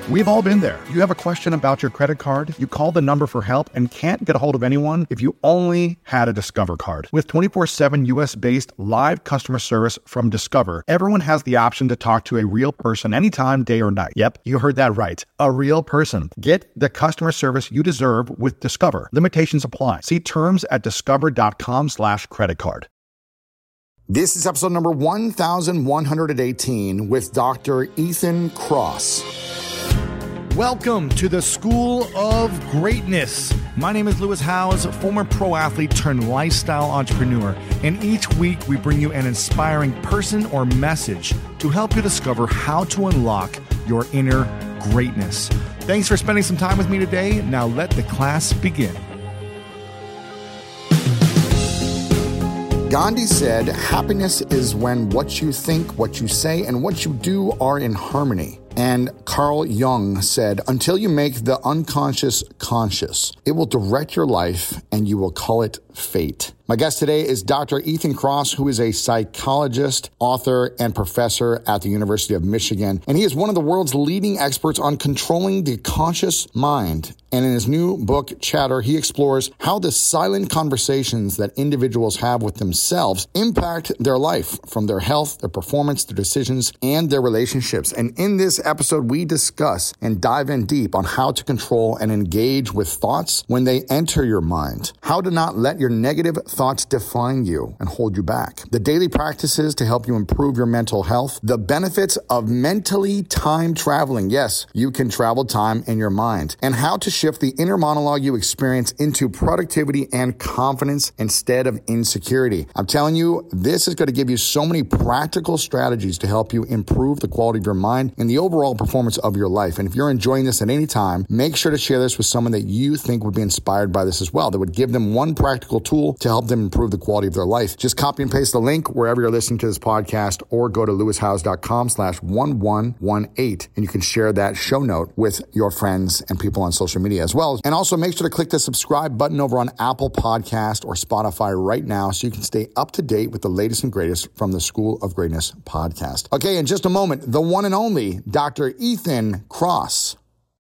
We've all been there. You have a question about your credit card, you call the number for help and can't get a hold of anyone if you only had a Discover card. With 24/7 US-based live customer service from Discover, everyone has the option to talk to a real person anytime, day or night. Yep, you heard that right. A real person. Get the customer service you deserve with Discover. Limitations apply. See terms at discover.com/creditcard. This is episode number 1118 with Dr. Ethan Kross. Welcome to the School of Greatness. My name is Lewis Howes, former pro athlete turned lifestyle entrepreneur. And each week we bring you an inspiring person or message to help you discover how to unlock your inner greatness. Thanks for spending some time with me today. Now let the class begin. Gandhi said, happiness is when what you think, what you say, and what you do are in harmony. And Carl Jung said, until you make the unconscious conscious, it will direct your life and you will call it fate. My guest today is Dr. Ethan Kross, who is a psychologist, author, and professor at the University of Michigan. And he is one of the world's leading experts on controlling the conscious mind. And in his new book, Chatter, he explores how the silent conversations that individuals have with themselves impact their life, from their health, their performance, their decisions, and their relationships. And in this episode, we discuss and dive in deep on how to control and engage with thoughts when they enter your mind, how to not let your negative thoughts define you and hold you back, the daily practices to help you improve your mental health, the benefits of mentally time traveling. Yes, you can travel time in your mind, and how to shift the inner monologue you experience into productivity and confidence instead of insecurity. I'm telling you, this is going to give you so many practical strategies to help you improve the quality of your mind and the overall performance of your life. And if you're enjoying this at any time, make sure to share this with someone that you think would be inspired by this as well, that would give them one practical tool to help them improve the quality of their life. Just copy and paste the link wherever you're listening to this podcast, or go to lewishowes.com/1118, and you can share that show note with your friends and people on social media as well. And also make sure to click the subscribe button over on Apple Podcast or Spotify right now so you can stay up to date with the latest and greatest from the School of Greatness podcast. Okay, in just a moment, the one and only Dr. Ethan Kross.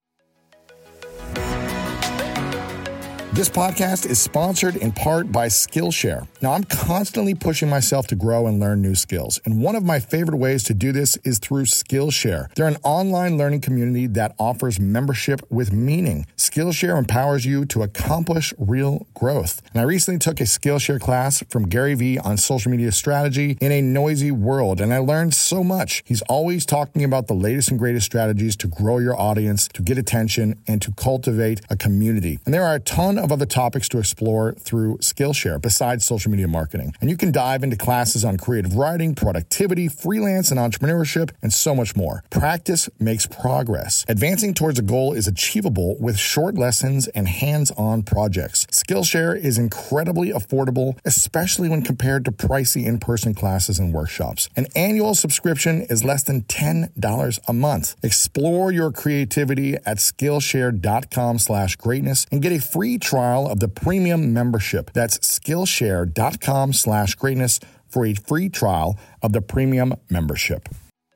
This podcast is sponsored in part by Skillshare. Now, I'm constantly pushing myself to grow and learn new skills, and one of my favorite ways to do this is through Skillshare. They're an online learning community that offers membership with meaning. Skillshare empowers you to accomplish real growth. And I recently took a Skillshare class from Gary Vee on social media strategy in a noisy world, and I learned so much. He's always talking about the latest and greatest strategies to grow your audience, to get attention, and to cultivate a community. And there are a ton of other topics to explore through Skillshare besides social media marketing. And you can dive into classes on creative writing, productivity, freelance and entrepreneurship, and so much more. Practice makes progress. Advancing towards a goal is achievable with short lessons and hands-on projects. Skillshare is incredibly affordable, especially when compared to pricey in-person classes and workshops. An annual subscription is less than $10 a month. Explore your creativity at Skillshare.com/greatness and get a free trial of the premium membership. That's Skillshare.com/greatness for a free trial of the premium membership.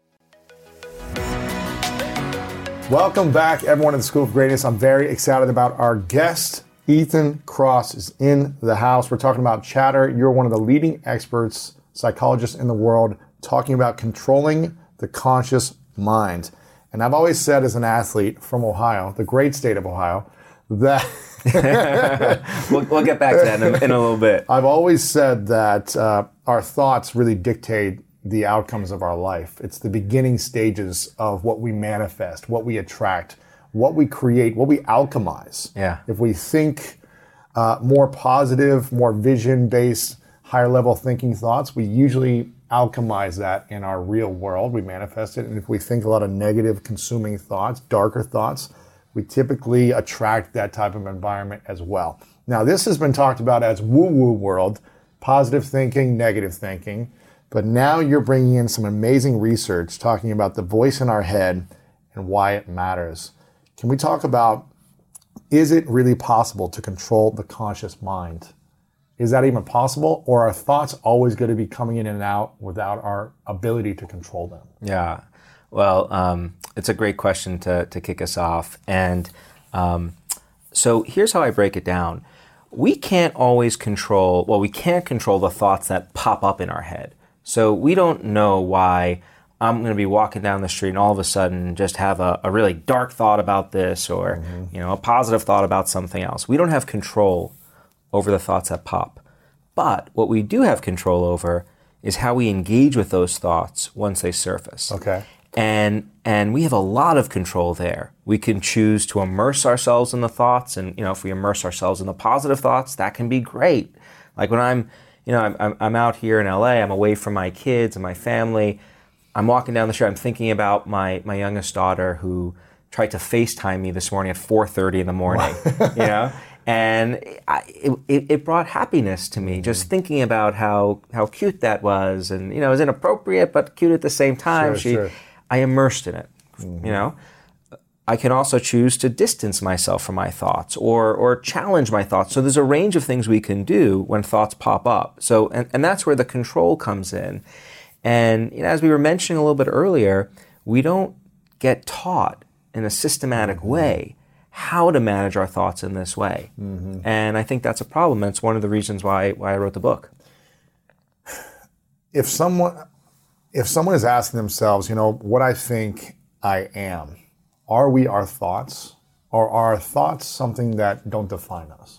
Welcome back, everyone, to the School of Greatness. I'm very excited about our guest. Ethan Kross is in the house. We're talking about Chatter. You're one of the leading experts, psychologists in the world, talking about controlling the conscious mind. And I've always said, as an athlete from Ohio, the great state of Ohio, that we'll get back to that in a little bit. I've always said that our thoughts really dictate the outcomes of our life. It's the beginning stages of what we manifest, what we attract, what we create, what we alchemize. Yeah. If we think more positive, more vision-based, higher-level thinking thoughts, we usually alchemize that in our real world. We manifest it. And if we think a lot of negative, consuming thoughts, darker thoughts, we typically attract that type of environment as well. Now, this has been talked about as woo-woo world, positive thinking, negative thinking. But now you're bringing in some amazing research talking about the voice in our head and why it matters. Can we talk about, is it really possible to control the conscious mind? Is that even possible? Or are thoughts always going to be coming in and out without our ability to control them? Yeah. Well, it's a great question to kick us off. And so here's how I break it down. We can't always control, we can't control the thoughts that pop up in our head. So we don't know why I'm going to be walking down the street and all of a sudden just have a really dark thought about this or a positive thought about something else. We don't have control over the thoughts that pop. But what we do have control over is how we engage with those thoughts once they surface. Okay. And we have a lot of control there. We can choose to immerse ourselves in the thoughts, and if we immerse ourselves in the positive thoughts, that can be great. Like when I'm out here in LA, I'm away from my kids and my family. I'm walking down the street, I'm thinking about my youngest daughter who tried to FaceTime me this morning at 4:30 in the morning, and it brought happiness to me just thinking about how cute that was, and it was inappropriate but cute at the same time. Sure. I immersed in it, I can also choose to distance myself from my thoughts or challenge my thoughts. So there's a range of things we can do when thoughts pop up. So and that's where the control comes in. And as we were mentioning a little bit earlier, we don't get taught in a systematic way how to manage our thoughts in this way. And I think that's a problem. And it's one of the reasons why I wrote the book. If someone is asking themselves, what I think I am, are we our thoughts, or are our thoughts something that don't define us?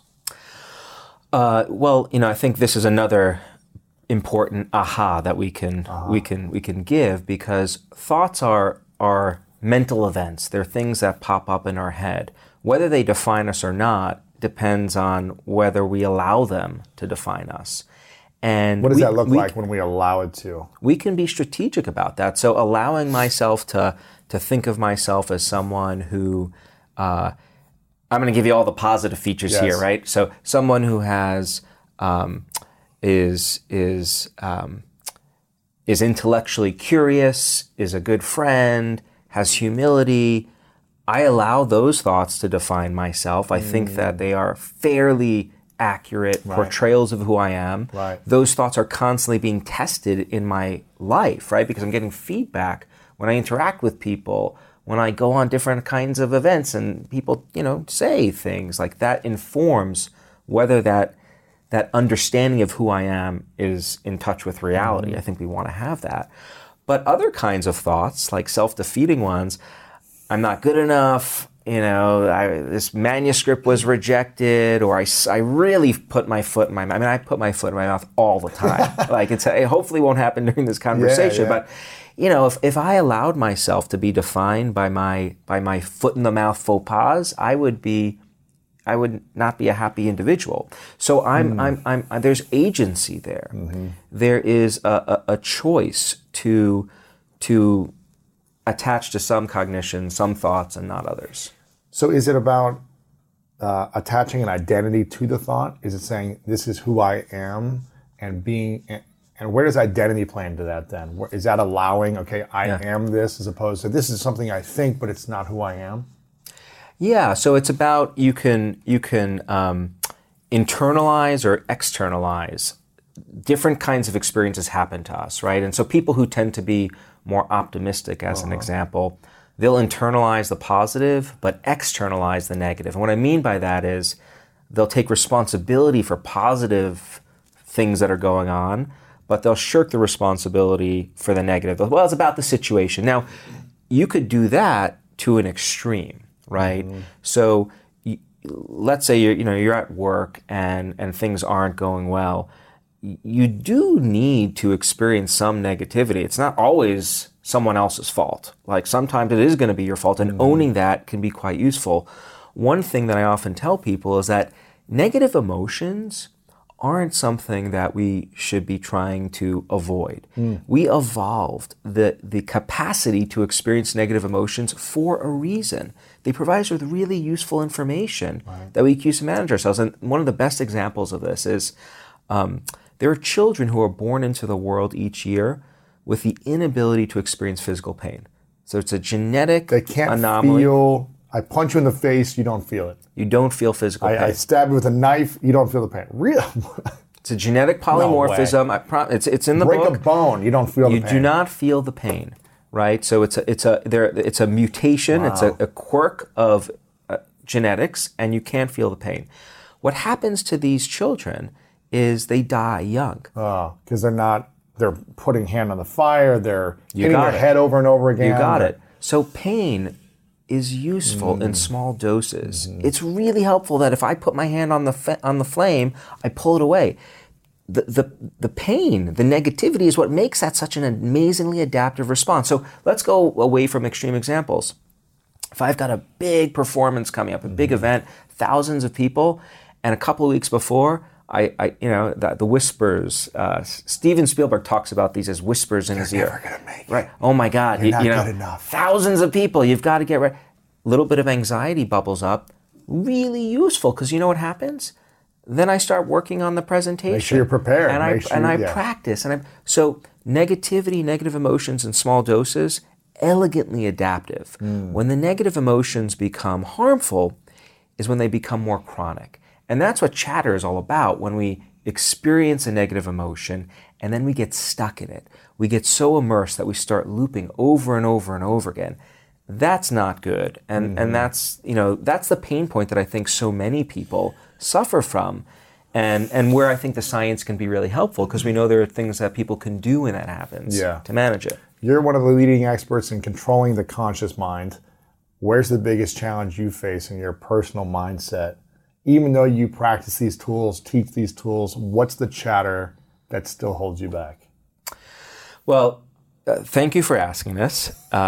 I think this is another important aha that we can give, because thoughts are mental events. They're things that pop up in our head. Whether they define us or not depends on whether we allow them to define us. And what does that look like when we allow it to? We can be strategic about that. So allowing myself to think of myself as someone who, I'm going to give you all the positive features here, right? So someone who has is intellectually curious, is a good friend, has humility. I allow those thoughts to define myself. I think that they are fairly accurate portrayals of who I am. Right. Those thoughts are constantly being tested in my life, right? Because I'm getting feedback when I interact with people, when I go on different kinds of events and people, say things like that informs whether that understanding of who I am is in touch with reality. I think we want to have that. But other kinds of thoughts, like self-defeating ones, I'm not good enough, this manuscript was rejected, or I really put my foot in my mouth. I mean, I put my foot in my mouth all the time. It hopefully won't happen during this conversation, but if I allowed myself to be defined by my foot in the mouth faux pas, I would not be a happy individual. So I'm there's agency there. There is a choice to attach to some cognition, some thoughts, and not others. So is it about attaching an identity to the thought? Is it saying this is who I am, and where does identity play into that then? Is that allowing, I am this, as opposed to this is something I think, but it's not who I am? Yeah, so it's about you can internalize or externalize. Different kinds of experiences happen to us, right? And so people who tend to be more optimistic, as an example, they'll internalize the positive but externalize the negative. And what I mean by that is they'll take responsibility for positive things that are going on, but they'll shirk the responsibility for the negative. Well, it's about the situation. Now, you could do that to an extreme, right? So let's say you're at work and things aren't going well. You do need to experience some negativity. It's not always someone else's fault. Like sometimes it is going to be your fault, and owning that can be quite useful. One thing that I often tell people is that negative emotions aren't something that we should be trying to avoid. We evolved the capacity to experience negative emotions for a reason. They provide us with really useful information that we can use to manage ourselves. And one of the best examples of this is there are children who are born into the world each year with the inability to experience physical pain. So it's a genetic anomaly. They can't feel, I punch you in the face, you don't feel it. You don't feel physical pain. I stab you with a knife, you don't feel the pain. Real? It's a genetic polymorphism. It's in the book. Break a bone, you don't feel the pain. You do not feel the pain. right? So it's a mutation, Wow. it's a quirk of genetics, and you can't feel the pain. What happens to these children is they die young. Oh, because they're putting hand on the fire, they're hitting got their it. head over and over again. You got it. So pain is useful in small doses. It's really helpful that if I put my hand on the flame, I pull it away. The pain, the negativity is what makes that such an amazingly adaptive response. So let's go away from extreme examples. If I've got a big performance coming up, a big event, thousands of people, and a couple of weeks before, the whispers. Steven Spielberg talks about these as whispers in his ear. Never gonna make it. Right? Oh my God! You're not good enough. Thousands of people. You've got to get right. A little bit of anxiety bubbles up. Really useful because you know what happens. Then I start working on the presentation. Make sure you're prepared. And I practice. So negativity, negative emotions in small doses, elegantly adaptive. When the negative emotions become harmful, is when they become more chronic. And that's what chatter is all about. When we experience a negative emotion and then we get stuck in it, we get so immersed that we start looping over and over and over again. That's not good. And that's the pain point that I think so many people suffer from, and where I think the science can be really helpful, because we know there are things that people can do when that happens to manage it. You're one of the leading experts in controlling the conscious mind. Where's the biggest challenge you face in your personal mindset? Even though you practice these tools, teach these tools, what's the chatter that still holds you back? Well, thank you for asking this.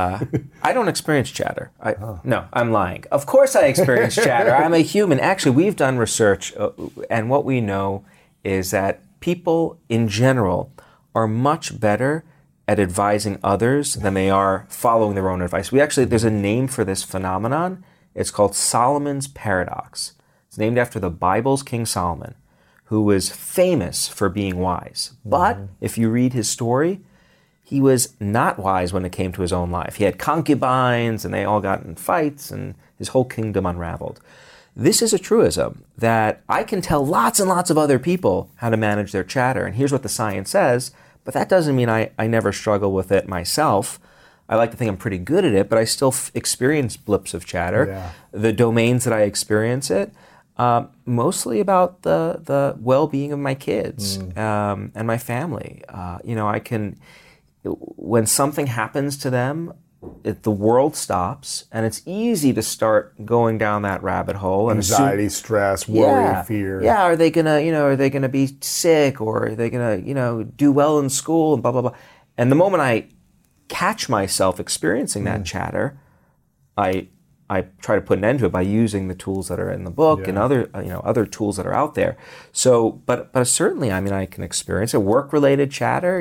I don't experience chatter. No, I'm lying. Of course I experience chatter. I'm a human. Actually, we've done research, and what we know is that people in general are much better at advising others than they are following their own advice. There's a name for this phenomenon. It's called Solomon's Paradox. It's named after the Bible's King Solomon, who was famous for being wise. But if you read his story, he was not wise when it came to his own life. He had concubines, and they all got in fights, and his whole kingdom unraveled. This is a truism that I can tell lots and lots of other people how to manage their chatter, and here's what the science says, but that doesn't mean I never struggle with it myself. I like to think I'm pretty good at it, but I still experience blips of chatter. Yeah. The domains that I experience it, mostly about the well-being of my kids and my family. I can, when something happens to them, the world stops, and it's easy to start going down that rabbit hole. And Anxiety, stress, worry, fear. Yeah, are they gonna be sick, or are they gonna, do well in school, and blah blah blah. And the moment I catch myself experiencing that chatter, I try to put an end to it by using the tools that are in the book and other tools that are out there. So, but certainly, I can experience a work-related chatter.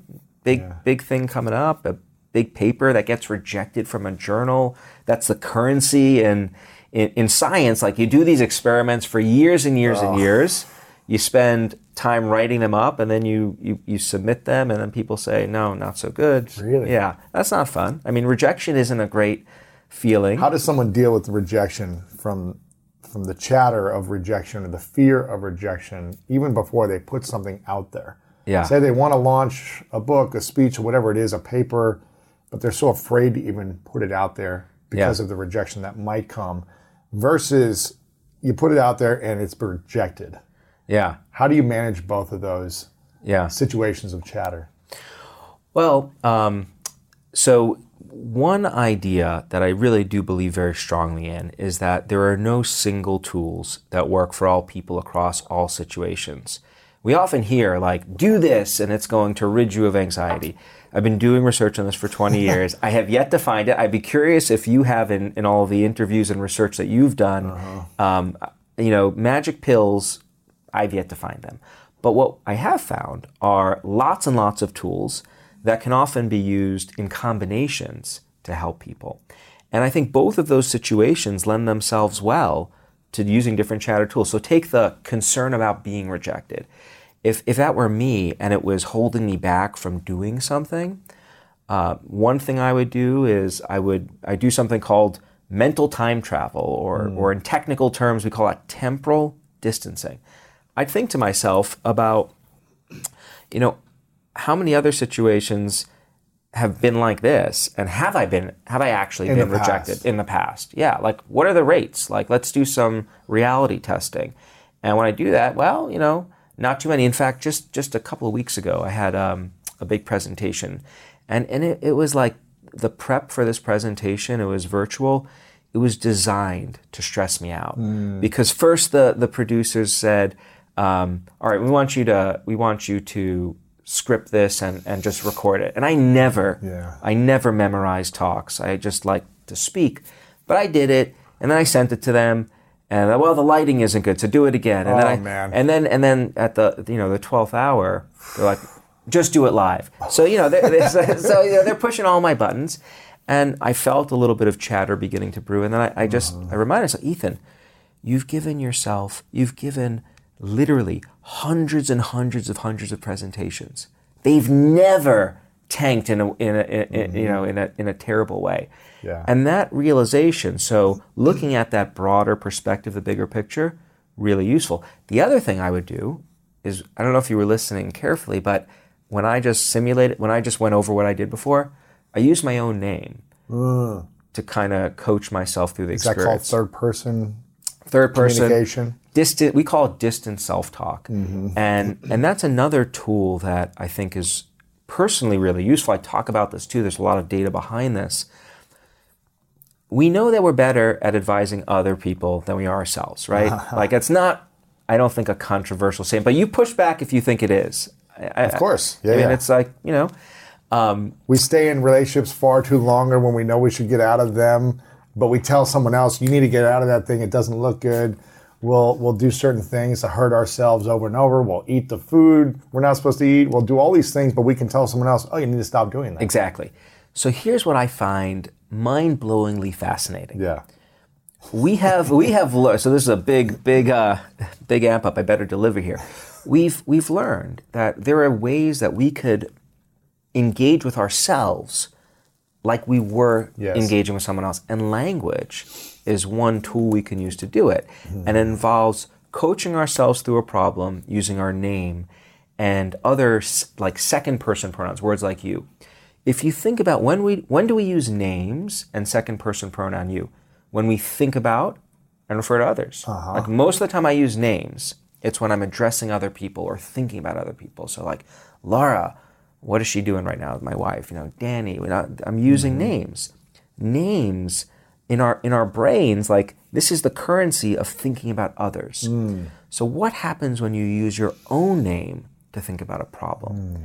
Big thing coming up, a big paper that gets rejected from a journal. That's the currency. And in science, like, you do these experiments for years and years and years. You spend time writing them up, and then you submit them, and then people say, no, not so good. Really? Yeah, that's not fun. Rejection isn't a great feeling. How does someone deal with the rejection from the chatter of rejection or the fear of rejection, even before they put something out there? Yeah. Say they want to launch a book, a speech, or whatever it is, a paper, but they're so afraid to even put it out there because of the rejection that might come, versus you put it out there and it's rejected. Yeah. How do you manage both of those situations of chatter? Well, so one idea that I really do believe very strongly in is that there are no single tools that work for all people across all situations. We often hear, like, do this and it's going to rid you of anxiety. I've been doing research on this for 20 years. I have yet to find it. I'd be curious if you have in all of the interviews and research that you've done. Magic pills, I've yet to find them. But what I have found are lots and lots of tools that can often be used in combinations to help people. And I think both of those situations lend themselves well to using different chatter tools. So take the concern about being rejected. If that were me and it was holding me back from doing something, one thing I would do is I do something called mental time travel, or in technical terms we call it temporal distancing. I'd think to myself about, how many other situations have been like this? And have I actually In been the past. rejected in the past? Yeah, like what are the rates? Like let's do some reality testing. And when I do that, well, not too many. In fact, just a couple of weeks ago, I had a big presentation, and it was like the prep for this presentation. It was virtual. It was designed to stress me out because first the producers said, "All right, we want you to script this and just record it." And I never memorize talks. I just like to speak, but I did it, and then I sent it to them. And well, the lighting isn't good, so do it again. And and then at the the 12th hour, they're like, just do it live. So they're pushing all my buttons, and I felt a little bit of chatter beginning to brew. And then I reminded myself, Ethan, you've given literally hundreds and hundreds of presentations. They've never tanked in a terrible way. Yeah. And that realization, so looking at that broader perspective, the bigger picture, really useful. The other thing I would do is, I don't know if you were listening carefully, but when I just went over what I did before, I used my own name to kind of coach myself through the experience. Is that called third person communication? communication? We call it distant self-talk. And that's another tool that I think is personally really useful. I talk about this too. There's a lot of data behind this. We know that we're better at advising other people than we are ourselves, right? Like it's not, I don't think, a controversial statement, but you push back if you think it is. Of course. Yeah, I mean, it's like, we stay in relationships far too longer when we know we should get out of them, but we tell someone else, you need to get out of that thing. It doesn't look good. We'll do certain things to hurt ourselves over and over. We'll eat the food we're not supposed to eat. We'll do all these things, but we can tell someone else, oh, you need to stop doing that. Exactly. So here's what I find mind-blowingly fascinating. Yeah. We have learned, so this is a big amp up I better deliver here. We've learned that there are ways that we could engage with ourselves like we were engaging with someone else. And language is one tool we can use to do it. And it involves coaching ourselves through a problem using our name and other like second person pronouns, words like you. If you think about when do we use names and second person pronoun you? When we think about and refer to others. Like most of the time I use names, it's when I'm addressing other people or thinking about other people. So like, Laura, what is she doing right now with my wife? Danny, I'm using names. Names in our brains, like this is the currency of thinking about others. So what happens when you use your own name to think about a problem?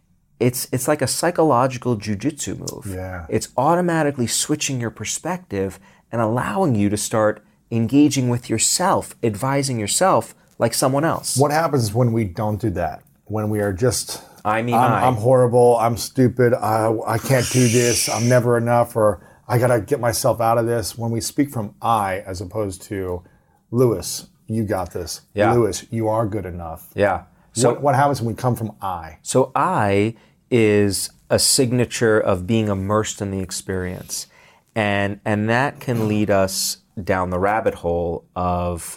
It's like a psychological jujitsu move. Yeah. It's automatically switching your perspective and allowing you to start engaging with yourself, advising yourself like someone else. What happens when we don't do that? When we are just, I'm horrible, I'm stupid, I can't do this, I'm never enough, or I gotta get myself out of this. When we speak from I as opposed to, Lewis, you got this. Yeah. Lewis, you are good enough. Yeah. So what happens when we come from I? So I is a signature of being immersed in the experience. And that can lead us down the rabbit hole of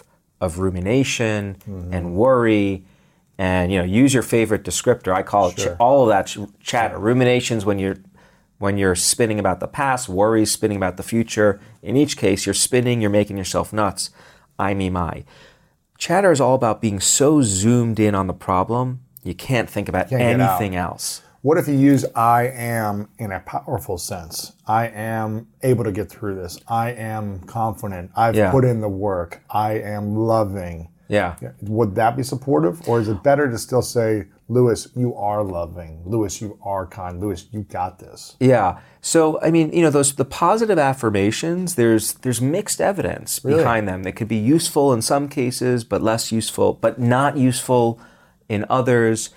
rumination and worry and use your favorite descriptor. I call it all of that chatter. Ruminations when you're spinning about the past, worries spinning about the future. In each case, you're spinning, you're making yourself nuts. I, me, my. Chatter is all about being so zoomed in on the problem, you can't think about anything else. What if you use I am in a powerful sense? I am able to get through this. I am confident. I've put in the work. I am loving. Yeah. Would that be supportive? Or is it better to still say, Lewis, you are loving. Lewis, you are kind. Lewis, you got this. Yeah. So, I mean, the positive affirmations, there's mixed evidence behind them. They could be useful in some cases, but less useful, but not useful in others.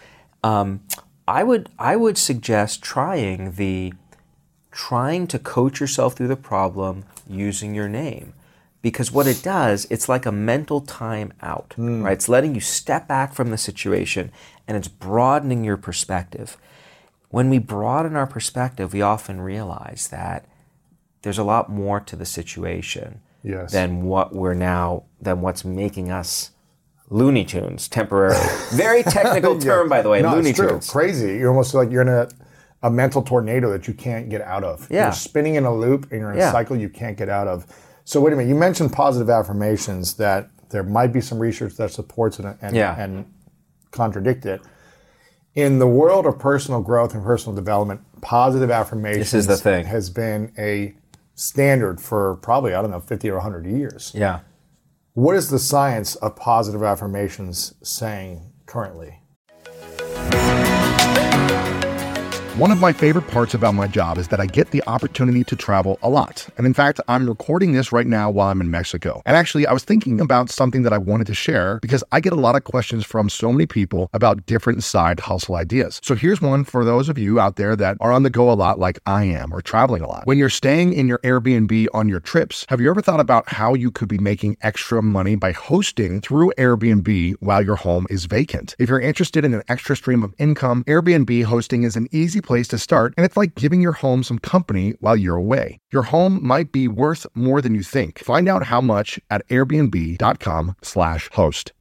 I would suggest trying to coach yourself through the problem using your name. Because what it does, it's like a mental time out, right? It's letting you step back from the situation and it's broadening your perspective. When we broaden our perspective, we often realize that there's a lot more to the situation than what's making us Looney Tunes temporarily. Very technical term, by the way, Looney Tunes. Crazy. You're almost like you're in a mental tornado that you can't get out of. Yeah. You're spinning in a loop and you're in a cycle you can't get out of. So wait a minute, you mentioned positive affirmations, that there might be some research that supports it and contradict it. In the world of personal growth and personal development, positive affirmations is the thing. has been a standard for probably, 50 or 100 years. Yeah. What is the science of positive affirmations saying currently? One of my favorite parts about my job is that I get the opportunity to travel a lot. And in fact, I'm recording this right now while I'm in Mexico. And actually, I was thinking about something that I wanted to share because I get a lot of questions from so many people about different side hustle ideas. So here's one for those of you out there that are on the go a lot like I am, or traveling a lot. When you're staying in your Airbnb on your trips, have you ever thought about how you could be making extra money by hosting through Airbnb while your home is vacant? If you're interested in an extra stream of income, Airbnb hosting is an easy place to start, and it's like giving your home some company while you're away. Your home might be worth more than you think. Find out how much at airbnb.com/host.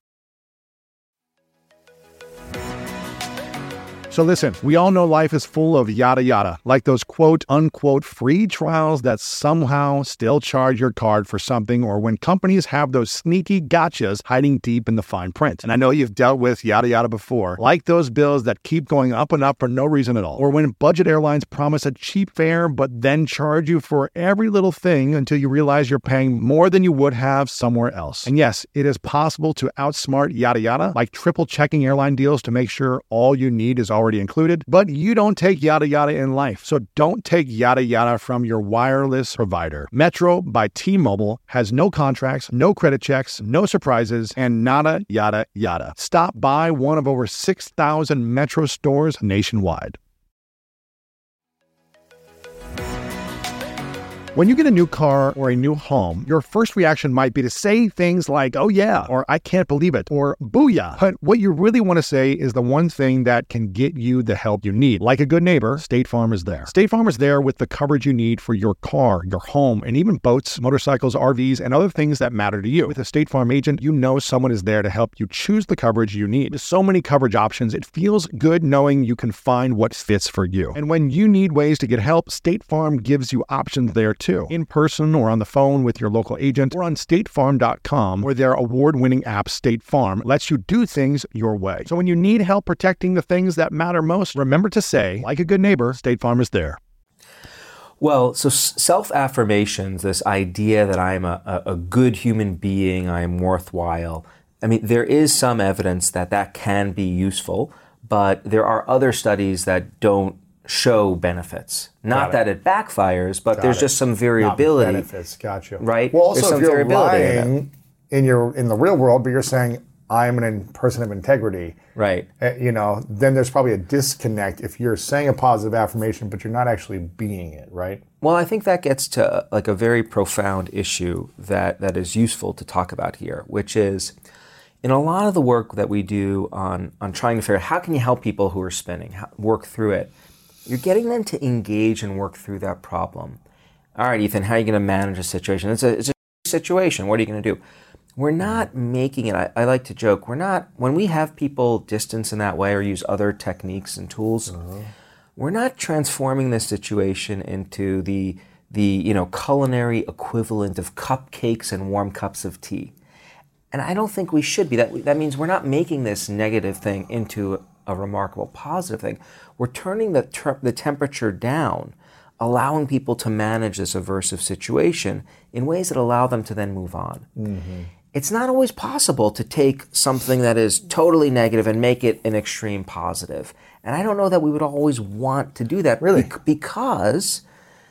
So listen, we all know life is full of yada yada, like those quote unquote free trials that somehow still charge your card for something, or when companies have those sneaky gotchas hiding deep in the fine print. And I know you've dealt with yada yada before, like those bills that keep going up and up for no reason at all, or when budget airlines promise a cheap fare but then charge you for every little thing until you realize you're paying more than you would have somewhere else. And yes, it is possible to outsmart yada yada, like triple checking airline deals to make sure all you need is already included, but you don't take yada yada in life. So don't take yada yada from your wireless provider. Metro by T-Mobile has no contracts, no credit checks, no surprises, and nada yada yada. Stop by one of over 6,000 Metro stores nationwide. When you get a new car or a new home, your first reaction might be to say things like, oh yeah, or I can't believe it, or booyah. But what you really want to say is the one thing that can get you the help you need. Like a good neighbor, State Farm is there. State Farm is there with the coverage you need for your car, your home, and even boats, motorcycles, RVs, and other things that matter to you. With a State Farm agent, you know someone is there to help you choose the coverage you need. With so many coverage options, it feels good knowing you can find what fits for you. And when you need ways to get help, State Farm gives you options there too. In person or on the phone with your local agent, or on statefarm.com, where their award-winning app State Farm lets you do things your way. So when you need help protecting the things that matter most, remember to say, like a good neighbor, State Farm is there. Well, so self-affirmations, this idea that I'm a good human being, I'm worthwhile. I mean, there is some evidence that that can be useful, but there are other studies that don't show benefits. Not that it backfires, but there's just some variability. Not benefits, gotcha. Right? Well, also, there's some if you're variability lying in the real world, but you're saying, I'm a person of integrity, right? Then there's probably a disconnect if you're saying a positive affirmation, but you're not actually being it, right? Well, I think that gets to like a very profound issue that is useful to talk about here, which is, in a lot of the work that we do on trying to figure out how can you help people who are spinning, work through it, you're getting them to engage and work through that problem. All right, Ethan, how are you going to manage a situation? It's a situation. What are you going to do? We're not making it, I like to joke, when we have people distance in that way or use other techniques and tools, we're not transforming this situation into the culinary equivalent of cupcakes and warm cups of tea. And I don't think we should be. That means we're not making this negative thing into a remarkable positive thing. We're turning the temperature down, allowing people to manage this aversive situation in ways that allow them to then move on. Mm-hmm. It's not always possible to take something that is totally negative and make it an extreme positive. And I don't know that we would always want to do that. Really? Because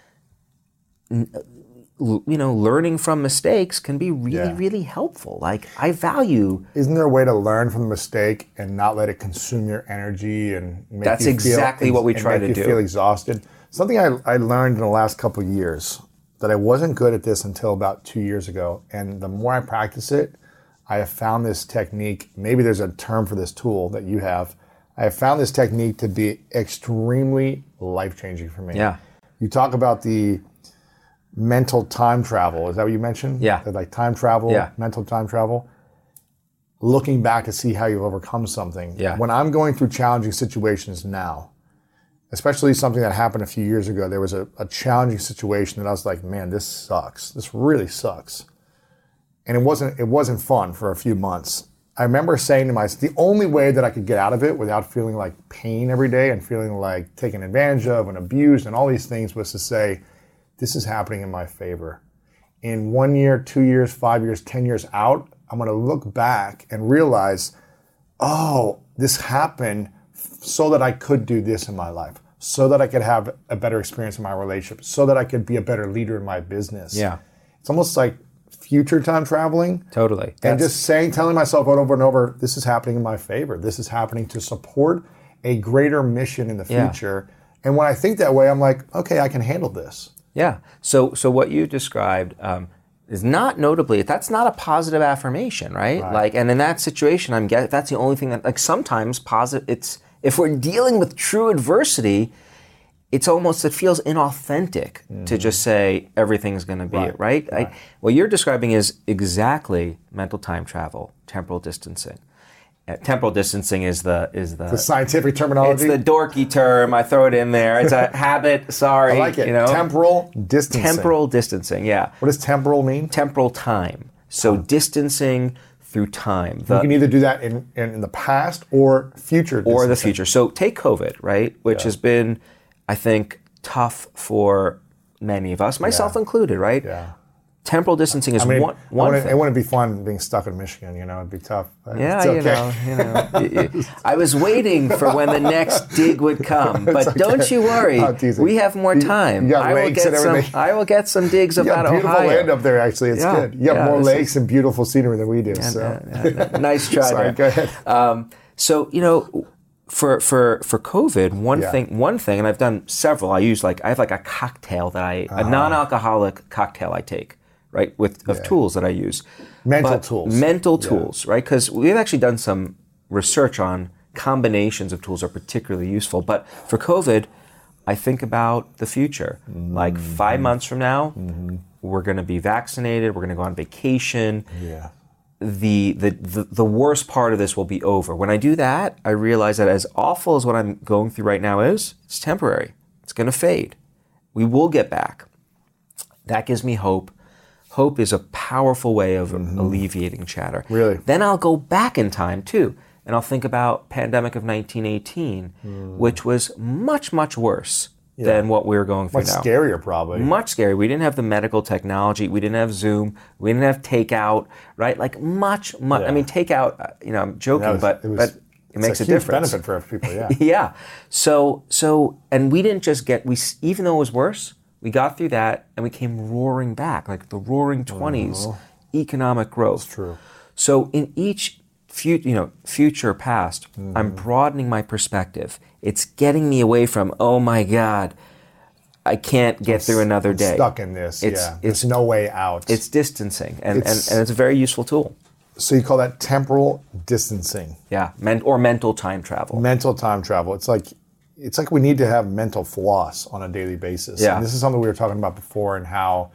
learning from mistakes can be really, really helpful. Like, I value... Isn't there a way to learn from the mistake and not let it consume your energy and make That's you exactly what we try to do. feel exhausted? Something I learned in the last couple of years, that I wasn't good at this until about 2 years ago. And the more I practice it, I have found this technique, maybe there's a term for this tool that you have. I have found this technique to be extremely life-changing for me. Yeah. You talk about the mental time travel. Is that what you mentioned? Yeah. Like time travel, mental time travel. Looking back to see how you've overcome something. Yeah. When I'm going through challenging situations now, especially something that happened a few years ago. There was a challenging situation that I was like, man, this sucks. This really sucks. And it wasn't fun for a few months. I remember saying to myself, the only way that I could get out of it without feeling like pain every day and feeling like taken advantage of and abused and all these things was to say, this is happening in my favor. In 1 year, 2 years, 5 years, 10 years out, I'm going to look back and realize, oh, this happened so that I could do this in my life, so that I could have a better experience in my relationship, so that I could be a better leader in my business. Yeah. It's almost like future time traveling. Totally. And just telling myself over and over, this is happening in my favor. This is happening to support a greater mission in the future. And when I think that way, I'm like, okay, I can handle this. Yeah. So what you described is not notably, that's not a positive affirmation, right? Like, and in that situation, that's the only thing that, like, sometimes if we're dealing with true adversity, it feels inauthentic to just say everything's going to be it, right? What you're describing is exactly mental time travel, temporal distancing. Temporal distancing is the scientific terminology. It's the dorky term. I throw it in there. It's a habit. Sorry, I like it. Temporal distancing. Temporal distancing. Yeah. What does temporal mean? Temporal time. So distancing through time. You can either do that in the past or future distancing. Or the future. So take COVID, right? Which has been, I think, tough for many of us, myself included, right? Yeah. Temporal distancing is one thing. It wouldn't be fun being stuck in Michigan, it'd be tough. Yeah, it's okay. I was waiting for when the next dig would come, but don't you worry, we have more time. You got lakes and everything. I will get some digs about Ohio. Beautiful land up there, actually. It's good. You have more lakes and beautiful scenery than we do. Nice try. Sorry, go ahead. For COVID, one thing, and I've done several. I have like a cocktail a non-alcoholic cocktail I take, right, of tools that I use. Mental tools, right? Because we've actually done some research on combinations of tools are particularly useful. But for COVID, I think about the future. Like 5 months from now, we're going to be vaccinated. We're going to go on vacation. Yeah. The worst part of this will be over. When I do that, I realize that as awful as what I'm going through right now is, it's temporary. It's going to fade. We will get back. That gives me hope. Hope is a powerful way of alleviating chatter. Really? Then I'll go back in time too, and I'll think about pandemic of 1918, which was much, much worse than what we were going through now. Much scarier, probably. Much scarier. We didn't have the medical technology. We didn't have Zoom. We didn't have takeout, right? Like much. I mean, takeout, I'm joking, but it makes a difference. Benefit for people, yeah. Yeah. So, and we didn't just even though it was worse, we got through that and we came roaring back, like the roaring 20s, economic growth. That's true. So in each future past, I'm broadening my perspective. It's getting me away from, oh my God, I can't get through another day. Stuck in this, There's no way out. It's distancing, and it's a very useful tool. So you call that temporal distancing? Yeah, or mental time travel. Mental time travel. It's like we need to have mental floss on a daily basis. Yeah. And this is something we were talking about before, and how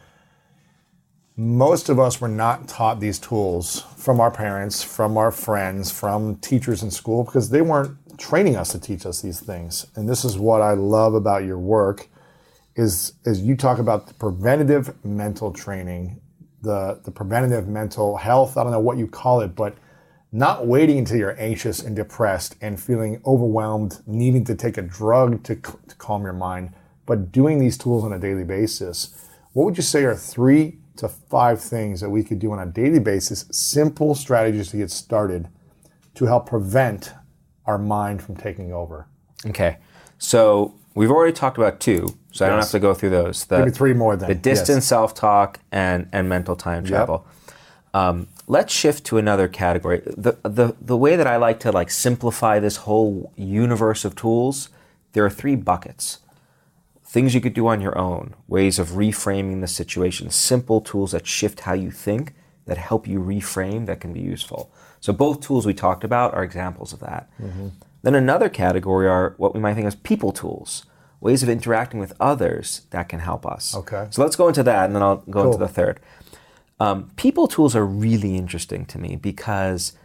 most of us were not taught these tools from our parents, from our friends, from teachers in school, because they weren't training us to teach us these things. And this is what I love about your work, is you talk about the preventative mental training, the preventative mental health, I don't know what you call it, but not waiting until you're anxious and depressed and feeling overwhelmed, needing to take a drug to calm your mind, but doing these tools on a daily basis. What would you say are 3 to 5 things that we could do on a daily basis, simple strategies to get started to help prevent our mind from taking over? Okay. So we've already talked about 2, so I don't have to go through those. Maybe 3 more then. The distance self-talk and mental time travel. Let's shift to another category. The way that I like to simplify this whole universe of tools, there are 3 buckets. Things you could do on your own, ways of reframing the situation, simple tools that shift how you think, that help you reframe, that can be useful. So both tools we talked about are examples of that. Then another category are what we might think as people tools, ways of interacting with others that can help us. Okay. So let's go into that, and then I'll go into the third. People tools are really interesting to me because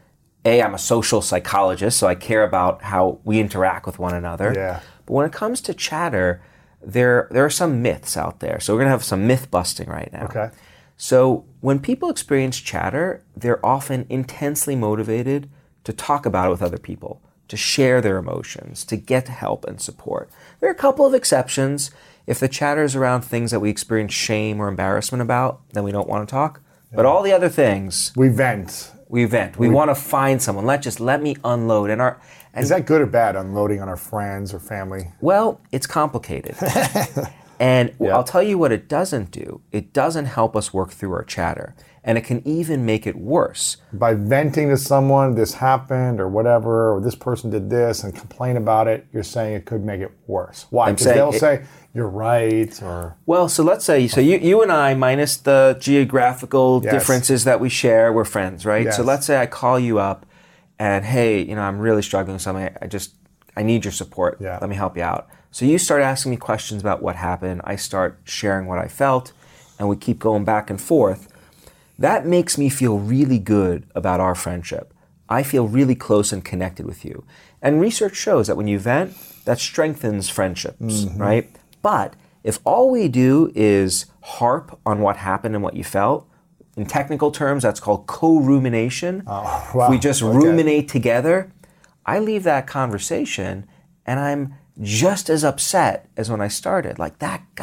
I'm a social psychologist, so I care about how we interact with one another. Yeah. But when it comes to chatter, there are some myths out there. So we're going to have some myth busting right now. Okay. So when people experience chatter, they're often intensely motivated to talk about it with other people, to share their emotions, to get help and support. There are a couple of exceptions. If the chatter is around things that we experience shame or embarrassment about, then we don't want to talk. Yeah. But all the other things... We vent. We want to find someone. Let me unload. And is that good or bad, unloading on our friends or family? Well, it's complicated. And I'll tell you what it doesn't do. It doesn't help us work through our chatter. And it can even make it worse. By venting to someone, this happened or whatever, or this person did this, and complain about it, you're saying it could make it worse. Why? Because they'll say, you're right, or... Well, so let's say, you and I, minus the geographical differences that we share, we're friends, right? Yes. So let's say I call you up and, hey, I'm really struggling with something. I need your support. Yeah. Let me help you out. So you start asking me questions about what happened. I start sharing what I felt, and we keep going back and forth. That makes me feel really good about our friendship. I feel really close and connected with you. And research shows that when you vent, that strengthens friendships, right? But if all we do is harp on what happened and what you felt, in technical terms, that's called co-rumination. Oh, wow. If we just ruminate together, I leave that conversation and I'm just as upset as when I started. Like that guy.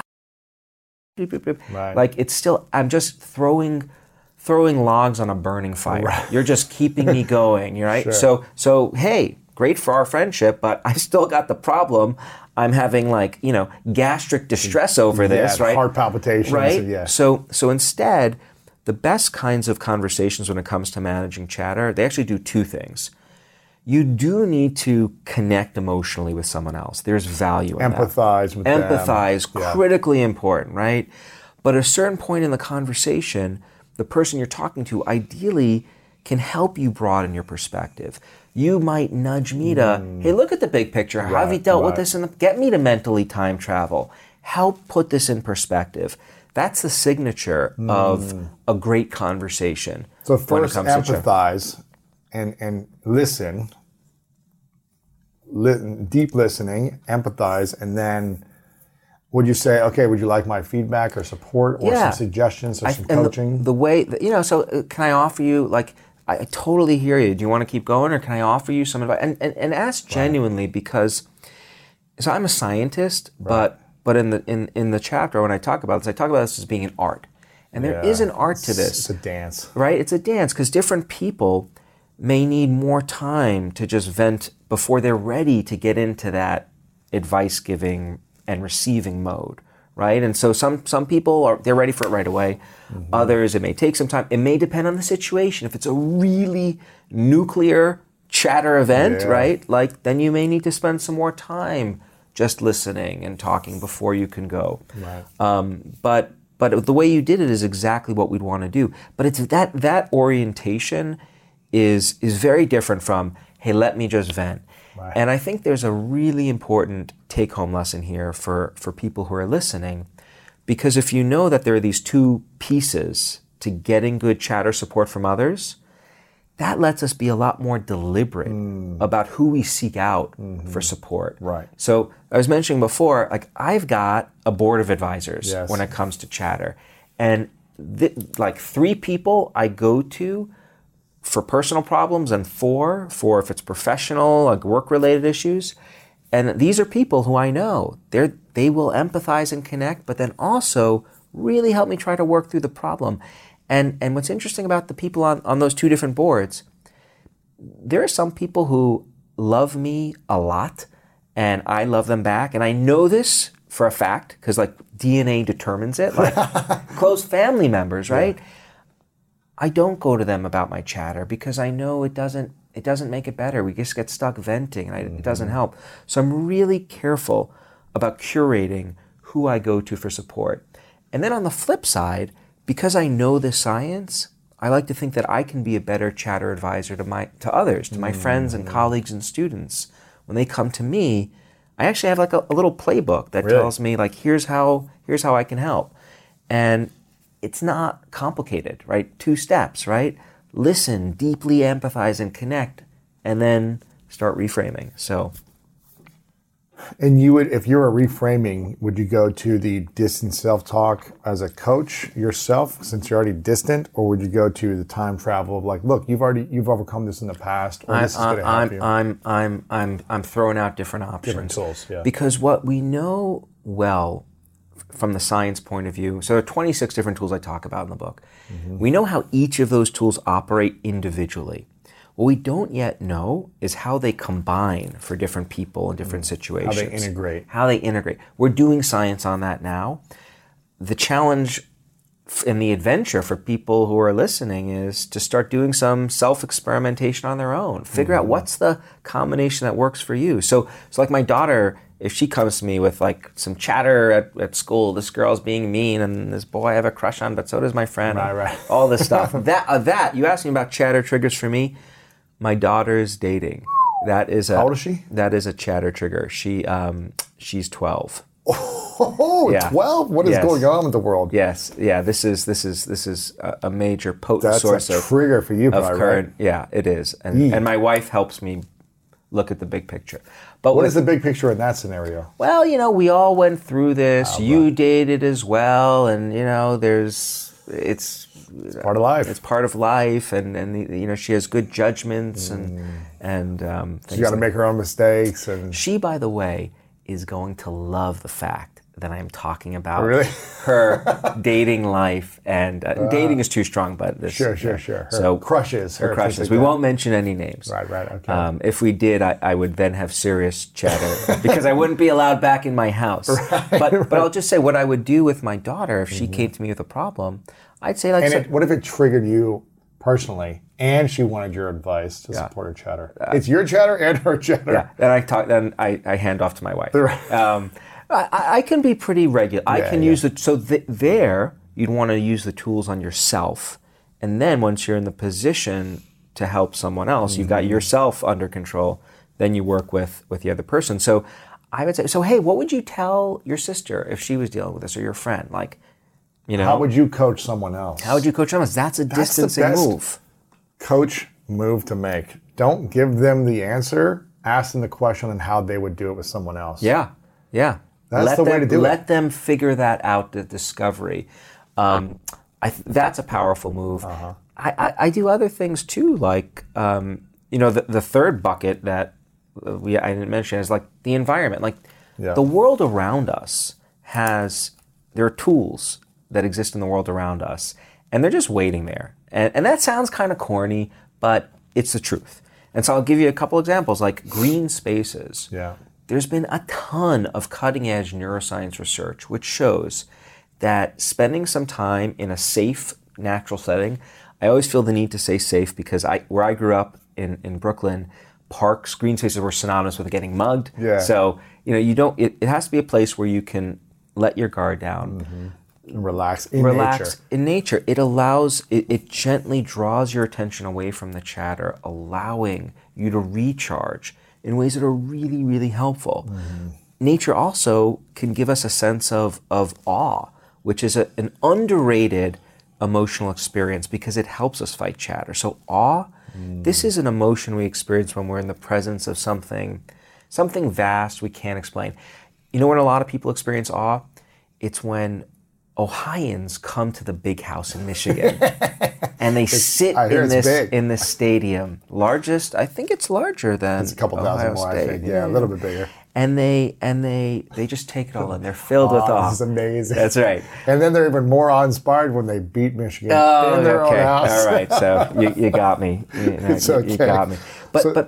Right. Like it's still, I'm just throwing logs on a burning fire. Right. You're just keeping me going, right? Sure. So hey, great for our friendship, but I still got the problem. I'm having gastric distress over this, right? Heart palpitations. Right? Yeah. So instead, the best kinds of conversations when it comes to managing chatter, they actually do two things. You do need to connect emotionally with someone else. There's value in Empathize with them. Empathize, critically important, right? But at a certain point in the conversation, the person you're talking to ideally can help you broaden your perspective. You might nudge me to, hey, look at the big picture. How have you dealt with this? Get me to mentally time travel. Help put this in perspective. That's the signature of a great conversation. So first empathize and listen, deep listening, empathize, and then would you say, okay, would you like my feedback or support or some suggestions or some coaching? The way, so can I offer you, I totally hear you. Do you want to keep going or can I offer you some advice? And ask genuinely because, so I'm a scientist, but in the chapter when I talk about this as being an art. And there is an art to this. It's a dance. Right? It's a dance because different people may need more time to just vent before they're ready to get into that advice giving and receiving mode, right? And so some people they're ready for it right away. Others, it may take some time. It may depend on the situation. If it's a really nuclear chatter event, right? Then you may need to spend some more time just listening and talking before you can go. Right. But the way you did it is exactly what we'd want to do. But it's that orientation is very different from, hey, let me just vent. Right. And I think there's a really important take-home lesson here for people who are listening, because if you know that there are these two pieces to getting good chatter support from others, that lets us be a lot more deliberate about who we seek out for support. Right. So I was mentioning before, I've got a board of advisors when it comes to chatter. And 3 people I go to for personal problems and 4 for if it's professional, work-related issues. And these are people who I know. They will empathize and connect, but then also really help me try to work through the problem. And what's interesting about the people on those 2 different boards, there are some people who love me a lot, and I love them back. And I know this for a fact, because DNA determines it, close family members, right? Yeah. I don't go to them about my chatter because I know it doesn't make it better. We just get stuck venting and it doesn't help. So I'm really careful about curating who I go to for support. And then on the flip side, because I know the science, I like to think that I can be a better chatter advisor to others, to my friends and colleagues and students. When they come to me, I actually have a little playbook that tells me here's how I can help. And it's not complicated, right? 2 steps, right? listen, deeply empathize and connect, and then start reframing. So. And you would, if you were reframing, would you go to the distant self-talk as a coach yourself, since you're already distant, or would you go to the time travel of like, look, you've overcome this in the past, or this is going to help you? I'm throwing out different options. Different tools, yeah. Because what we know well from the science point of view, so there are 26 different tools I talk about in the book. Mm-hmm. We know how each of those tools operate individually. What we don't yet know is how they combine for different people in different situations. How they integrate. We're doing science on that now. The challenge and the adventure for people who are listening is to start doing some self-experimentation on their own. Figure out what's the combination that works for you. So like my daughter, if she comes to me with like some chatter at school, this girl's being mean and this boy I have a crush on, but so does my friend. Right. All this stuff. That you asked me about chatter triggers for me. My daughter's dating. That is How old is she? That is a chatter trigger. She's 12. Oh, yeah. 12? What is going on with the world? Yes. Yeah. This is a major potent source of trigger for you, probably, current. Right? Yeah, it is. And my wife helps me look at the big picture. But what is the big picture in that scenario? Well, we all went through this. You dated as well, and it's part of life. It's part of life, and she has good judgments and she's got to make her own mistakes. And she, by the way, is going to love the fact that I'm talking about her dating life, and dating is too strong, but this sure. Her crushes. We won't mention any names. Right. Okay. If we did, I would then have serious chatter because I wouldn't be allowed back in my house. But I'll just say what I would do with my daughter if she came to me with a problem. I'd say what if it triggered you personally, and she wanted your advice to support her chatter? It's your chatter and her chatter. Yeah. Then I hand off to my wife. Right. I can be pretty regular. I can use it. So there, you'd want to use the tools on yourself. And then once you're in the position to help someone else, you've got yourself under control, then you work with the other person. So I would say, hey, what would you tell your sister if she was dealing with this, or your friend? How would you coach someone else? That's a distancing move. Coach move to make. Don't give them the answer. Ask them the question on how they would do it with someone else. Yeah. That's the way to do it. Let them figure that out, the discovery. That's a powerful move. Uh-huh. I do other things too, like the third bucket that I didn't mention is like the environment. The world around us there are tools that exist in the world around us, and they're just waiting there. And that sounds kind of corny, but it's the truth. And so I'll give you a couple examples, like green spaces. Yeah. There's been a ton of cutting-edge neuroscience research which shows that spending some time in a safe, natural setting, I always feel the need to say safe because where I grew up in Brooklyn, parks, green spaces were synonymous with getting mugged. Yeah. So, it has to be a place where you can let your guard down. Mm-hmm. And relax in nature. It gently draws your attention away from the chatter, allowing you to recharge in ways that are really, really helpful. Mm-hmm. Nature also can give us a sense of awe, which is an underrated emotional experience because it helps us fight chatter. So awe, this is an emotion we experience when we're in the presence of something vast we can't explain. When a lot of people experience awe, it's when Ohioans come to the big house in Michigan and they sit in this stadium. Largest, I think it's larger than it's a couple thousand more, I think. Yeah, a little bit bigger. And they just take it all in. They're filled with awe. This is amazing. That's right. And then they're even more awe-inspired when they beat Michigan in their own house. All right. So you got me. It's okay. You got me. But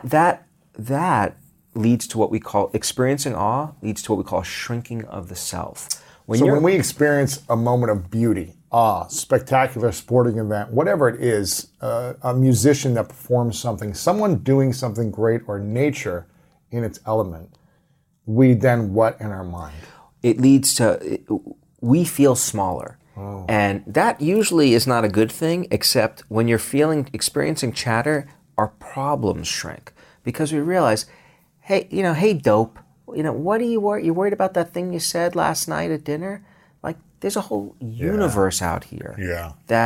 that leads to what we call experiencing awe. Leads to what we call shrinking of the self. When we experience a moment of beauty, awe, spectacular sporting event, whatever it is, a musician that performs something, someone doing something great, or nature in its element, we then what in our mind? It leads to, we feel smaller. Oh. And that usually is not a good thing, except when you're experiencing chatter, our problems shrink. Because we realize, hey dope, what are you worried? You worried about that thing you said last night at dinner? Like, there's a whole universe out here that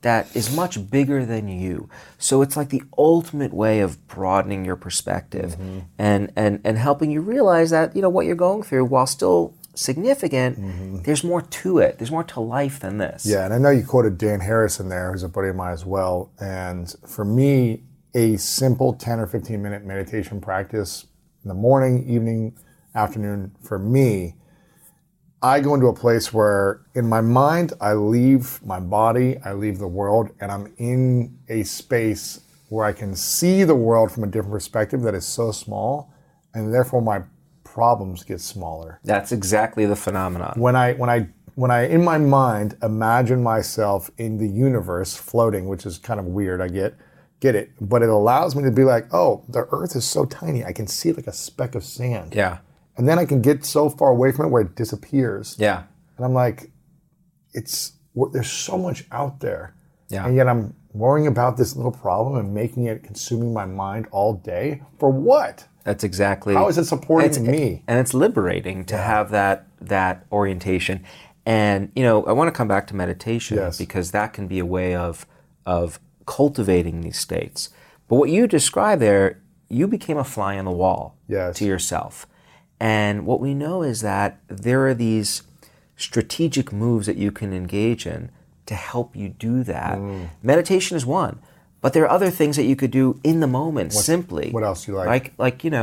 that is much bigger than you. So it's like the ultimate way of broadening your perspective and helping you realize that, what you're going through, while still significant, there's more to it. There's more to life than this. Yeah, and I know you quoted Dan Harrison there, who's a buddy of mine as well. And for me, a simple 10 or 15 minute meditation practice in the morning, evening, afternoon, for me, I go into a place where in my mind, I leave my body, I leave the world, and I'm in a space where I can see the world from a different perspective that is so small, and therefore my problems get smaller. That's exactly the phenomenon. When I in my mind imagine myself in the universe floating, which is kind of weird, I get it, but it allows me to be like, oh, the earth is so tiny, I can see it like a speck of sand. Yeah. And then I can get so far away from it where it disappears. Yeah. And I'm like, there's so much out there. Yeah. And yet I'm worrying about this little problem and making it consuming my mind all day. For what? That's exactly. How is it supporting me? And it's liberating to have that orientation. And, I want to come back to meditation because that can be a way of cultivating these states. But what you described there, you became a fly on the wall to yourself. And what we know is that there are these strategic moves that you can engage in to help you do that. Meditation is one, but there are other things that you could do in the moment simply. What else do you like?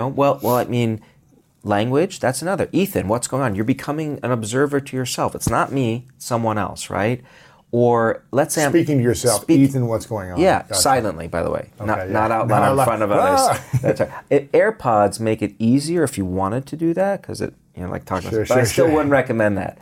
Language, that's another. Ethan, what's going on? You're becoming an observer to yourself. It's not me, someone else, right? Or let's say speaking to yourself, Ethan, what's going on? Yeah, silently, by the way, not out loud in front of others. That's right. AirPods make it easier if you wanted to do that because it, like talking. But I still wouldn't recommend that.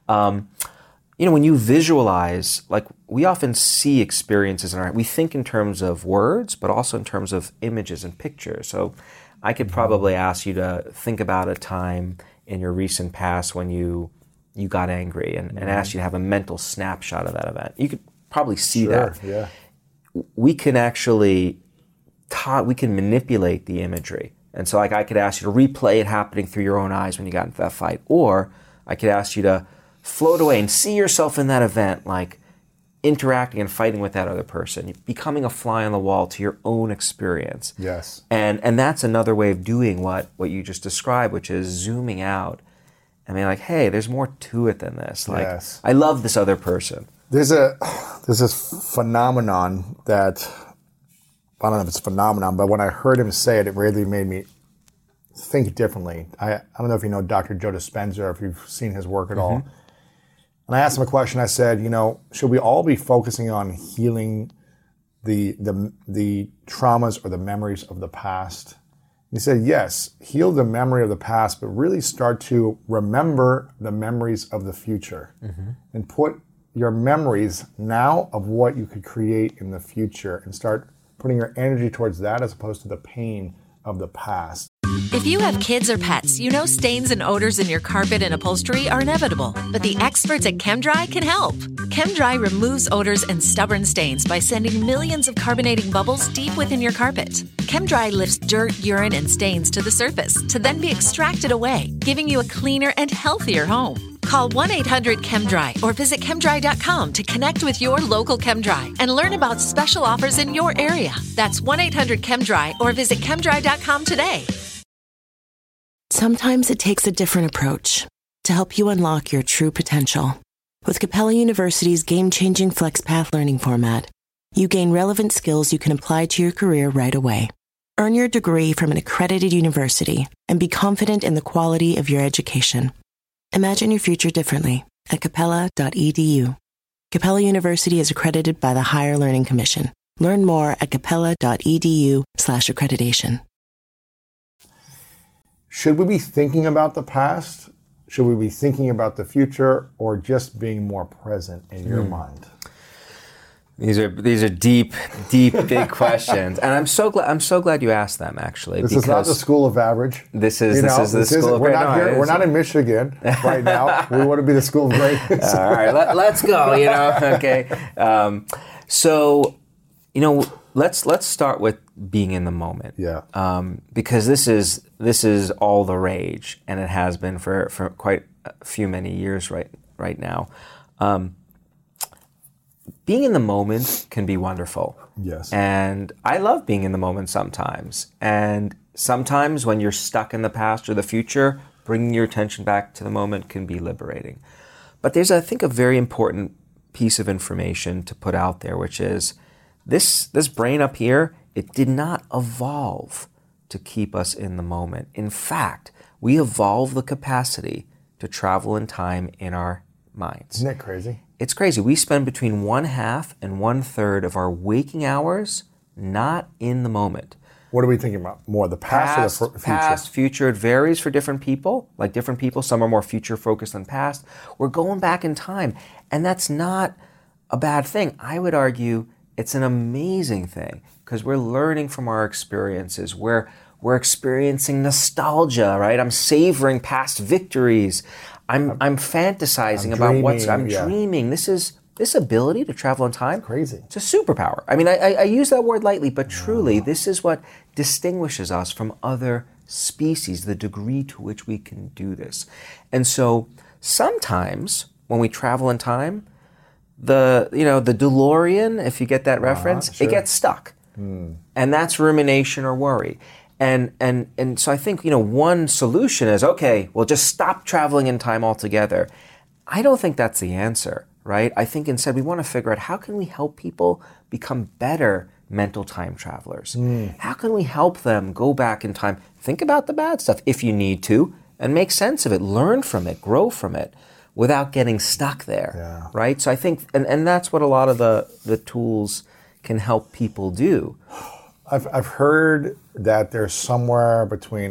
When you visualize, like we often see experiences in our, we think in terms of words, but also in terms of images and pictures. So I could probably ask you to think about a time in your recent past when you got angry and asked you to have a mental snapshot of that event. You could probably see that. Yeah. We can actually we can manipulate the imagery. And so I could ask you to replay it happening through your own eyes when you got into that fight. Or I could ask you to float away and see yourself in that event, like interacting and fighting with that other person, becoming a fly on the wall to your own experience. Yes. And that's another way of doing what you just described, which is zooming out. I mean, like, hey, there's more to it than this. Like, I love this other person. There's this phenomenon that, I don't know if it's a phenomenon, but when I heard him say it, it really made me think differently. I don't know if you know Dr. Joe Dispenza or if you've seen his work at all. And I asked him a question. I said, should we all be focusing on healing the traumas or the memories of the past? He said, yes, heal the memory of the past, but really start to remember the memories of the future and put your memories now of what you could create in the future and start putting your energy towards that as opposed to the pain of the past. If you have kids or pets, you know stains and odors in your carpet and upholstery are inevitable, but the experts at ChemDry can help. ChemDry removes odors and stubborn stains by sending millions of carbonating bubbles deep within your carpet. ChemDry lifts dirt, urine, and stains to the surface to then be extracted away, giving you a cleaner and healthier home. Call 1-800-ChemDry or visit chemdry.com to connect with your local ChemDry and learn about special offers in your area. That's 1-800-ChemDry or visit chemdry.com today. Sometimes it takes a different approach to help you unlock your true potential. With Capella University's game-changing FlexPath learning format, you gain relevant skills you can apply to your career right away. Earn your degree from an accredited university and be confident in the quality of your education. Imagine your future differently at capella.edu. Capella University is accredited by the Higher Learning Commission. Learn more at capella.edu/accreditation. Should we be thinking about the past? Should we be thinking about the future, or just being more present in your mind? These are deep, big questions, and I'm so glad you asked them. Actually, this is not the school of average. This is the school of greatness. We're not in Michigan right now. We want to be the school of greatness. All right, let's go. Okay. Let's start with being in the moment. Yeah. Because this is all the rage, and it has been for quite a few many years right now. being in the moment can be wonderful. Yes. And I love being in the moment sometimes. And sometimes when you're stuck in the past or the future, bringing your attention back to the moment can be liberating. But there's, I think, a very important piece of information to put out there, which is this brain up here, it did not evolve to keep us in the moment. In fact, we evolved the capacity to travel in time in our minds. Isn't that crazy? It's crazy. We spend between 1/2 and 1/3 of our waking hours not in the moment. What are we thinking about more, the past or the future? Past, future, it varies for different people. Like different people, some are more future focused than past. We're going back in time, and that's not a bad thing. I would argue it's an amazing thing because we're learning from our experiences. We're experiencing nostalgia, right? I'm savoring past victories. I'm fantasizing about I'm dreaming. This ability to travel in time, crazy. It's a superpower. I mean, I use that word lightly, but truly, this is what distinguishes us from other species, the degree to which we can do this. And so sometimes when we travel in time, the DeLorean, if you get that reference, sure. It gets stuck. And that's rumination or worry. And so I think, one solution is, okay, well, just stop traveling in time altogether. I don't think that's the answer, right? I think instead we want to figure out how can we help people become better mental time travelers? How can we help them go back in time, think about the bad stuff if you need to, and make sense of it, learn from it, grow from it, without getting stuck there, right? So I think, and that's what a lot of the tools can help people do. I've heard that there's somewhere between,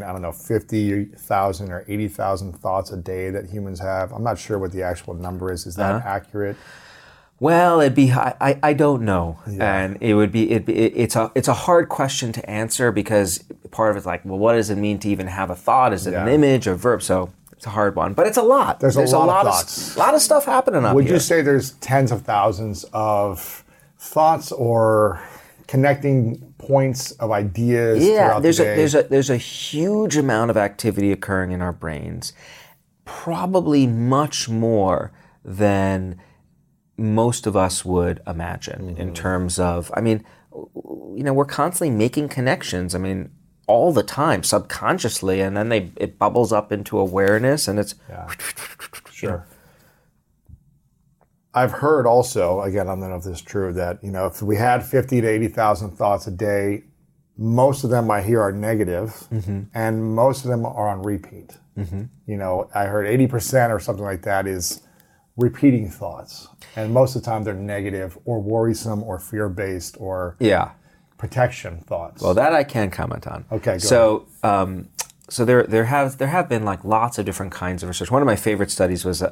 50,000 or 80,000 thoughts a day that humans have. I'm not sure what the actual number is. Is that accurate? Well, it'd be, I don't know. And it's a hard question to answer because part of it's like, well, what does it mean to even have a thought? Is it an image, a verb? So it's a hard one, but it's a lot. There's a lot of thoughts. A lot of stuff happening up here. Would you say there's tens of thousands of thoughts or connecting points of ideas throughout the day? There's a huge amount of activity occurring in our brains, probably much more than most of us would imagine in terms of, we're constantly making connections, all the time, subconsciously, and then it bubbles up into awareness, and it's... Sure. I've heard also, again, I don't know if this is true, that, if we had 50 to 80,000 thoughts a day, most of them I hear are negative, and most of them are on repeat. I heard 80% or something like that is repeating thoughts. And most of the time they're negative or worrisome or fear-based or protection thoughts. Well, that I can comment on. Okay, go ahead. So there have been like lots of different kinds of research. One of my favorite studies was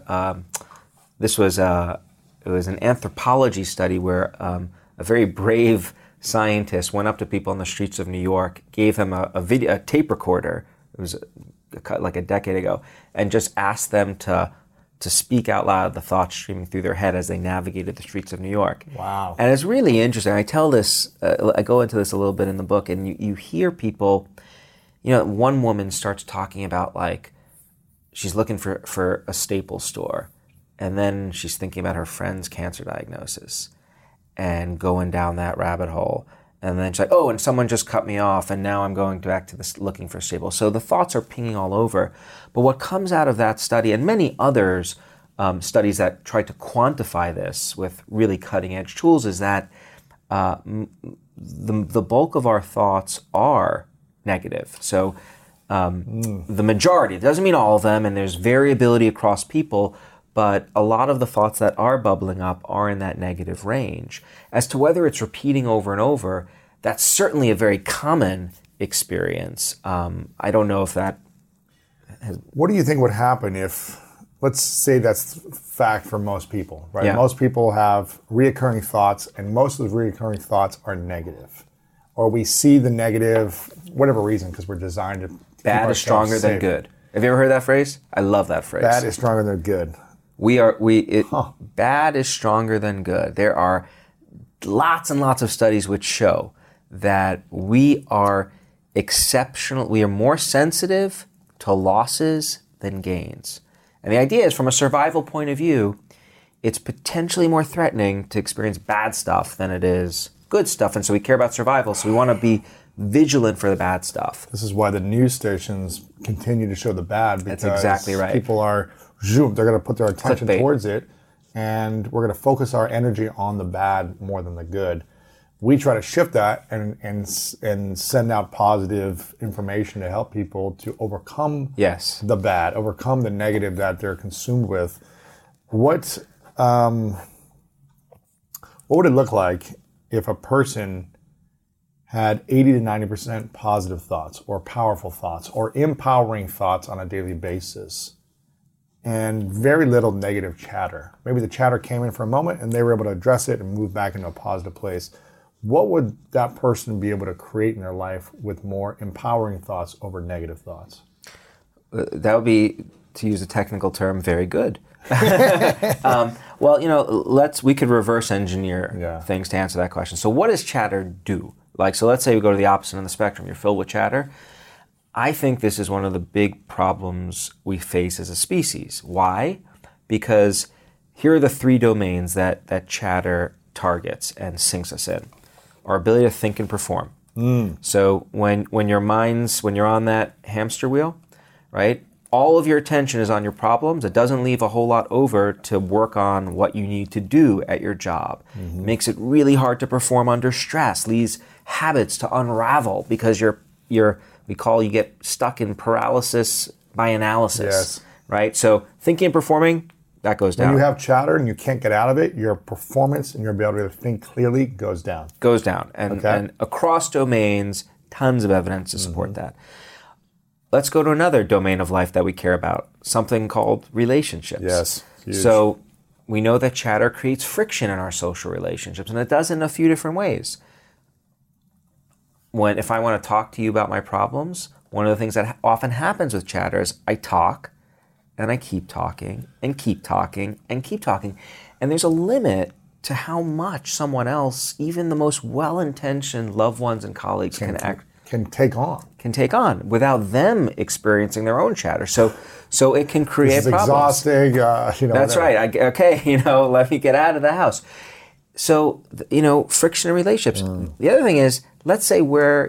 it was an anthropology study where a very brave scientist went up to people on the streets of New York, gave them a tape recorder. It was like a decade ago, and just asked them to speak out loud the thoughts streaming through their head as they navigated the streets of New York. Wow. And it's really interesting. I tell this, I go into this a little bit in the book, and you hear people, one woman starts talking about like, she's looking for a Staples store. And then she's thinking about her friend's cancer diagnosis and going down that rabbit hole. And then she's like, oh, and someone just cut me off, and now I'm going back to this looking for Staples. So the thoughts are pinging all over. But what comes out of that study, and many others, studies that try to quantify this with really cutting-edge tools, is that the bulk of our thoughts are negative. So the majority, it doesn't mean all of them, and there's variability across people, but a lot of the thoughts that are bubbling up are in that negative range. As to whether it's repeating over and over, that's certainly a very common experience. I don't know if that has... What do you think would happen if, let's say that's fact for most people, right? Yeah. Most people have reoccurring thoughts, and most of the reoccurring thoughts are negative. Or we see the negative, whatever reason, because we're designed to... Bad is stronger than good. Have you ever heard that phrase? I love that phrase. Bad is stronger than good. Bad is stronger than good. There are lots and lots of studies which show that we are more sensitive to losses than gains. And the idea is, from a survival point of view, it's potentially more threatening to experience bad stuff than it is good stuff. And so we care about survival. So we want to be vigilant for the bad stuff. This is why the news stations continue to show the bad, because That's exactly right. people are, they're going to put their attention Clickbait. towards it, and we're going to focus our energy on the bad more than the good. We try to shift that and send out positive information to help people to overcome the bad, overcome the negative that they're consumed with. What would it look like if a person had 80 to 90% positive thoughts or powerful thoughts or empowering thoughts on a daily basis and very little negative chatter? Maybe the chatter came in for a moment and they were able to address it and move back into a positive place. What would that person be able to create in their life with more empowering thoughts over negative thoughts? That would be, to use a technical term, very good. Well, we could reverse engineer things to answer that question. So what does chatter do? So let's say we go to the opposite end of the spectrum. You're filled with chatter. I think this is one of the big problems we face as a species. Why? Because here are the 3 domains that chatter targets and sinks us in. Our ability to think and perform. So when you're on that hamster wheel, right? All of your attention is on your problems. It doesn't leave a whole lot over to work on what you need to do at your job. It makes it really hard to perform under stress. Leaves habits to unravel because you get stuck in paralysis by analysis. Right? So thinking and performing, that goes down. When you have chatter and you can't get out of it, your performance and your ability to think clearly goes down. Goes down. And across domains, tons of evidence to support that. Let's go to another domain of life that we care about, something called relationships. Yes. Huge. So we know that chatter creates friction in our social relationships, and it does in a few different ways. If I want to talk to you about my problems, one of the things that often happens with chatter is I talk, and I keep talking, and keep talking, and keep talking. And there's a limit to how much someone else, even the most well-intentioned loved ones and colleagues, can take on without them experiencing their own chatter. So it can create problems. Exhausting. That's right. Let me get out of the house. So friction in relationships. The other thing is, let's say we're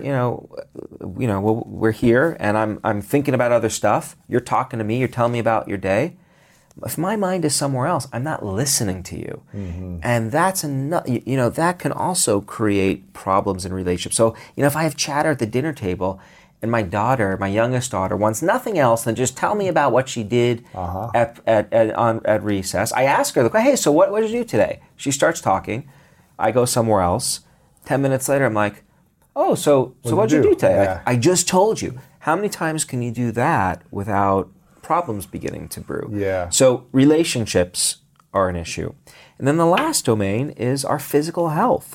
here and I'm thinking about other stuff. You're talking to me. You're telling me about your day. If my mind is somewhere else, I'm not listening to you, and that's that can also create problems in relationships. So if I have chatter at the dinner table, and my youngest daughter, wants nothing else than just tell me about what she did at recess, I ask her, hey, so what did you do today? She starts talking. I go somewhere else. 10 minutes later, I'm like, oh, so what did you do today? Yeah. I just told you. How many times can you do that without problems beginning to brew? Yeah. So relationships are an issue. And then the last domain is our physical health.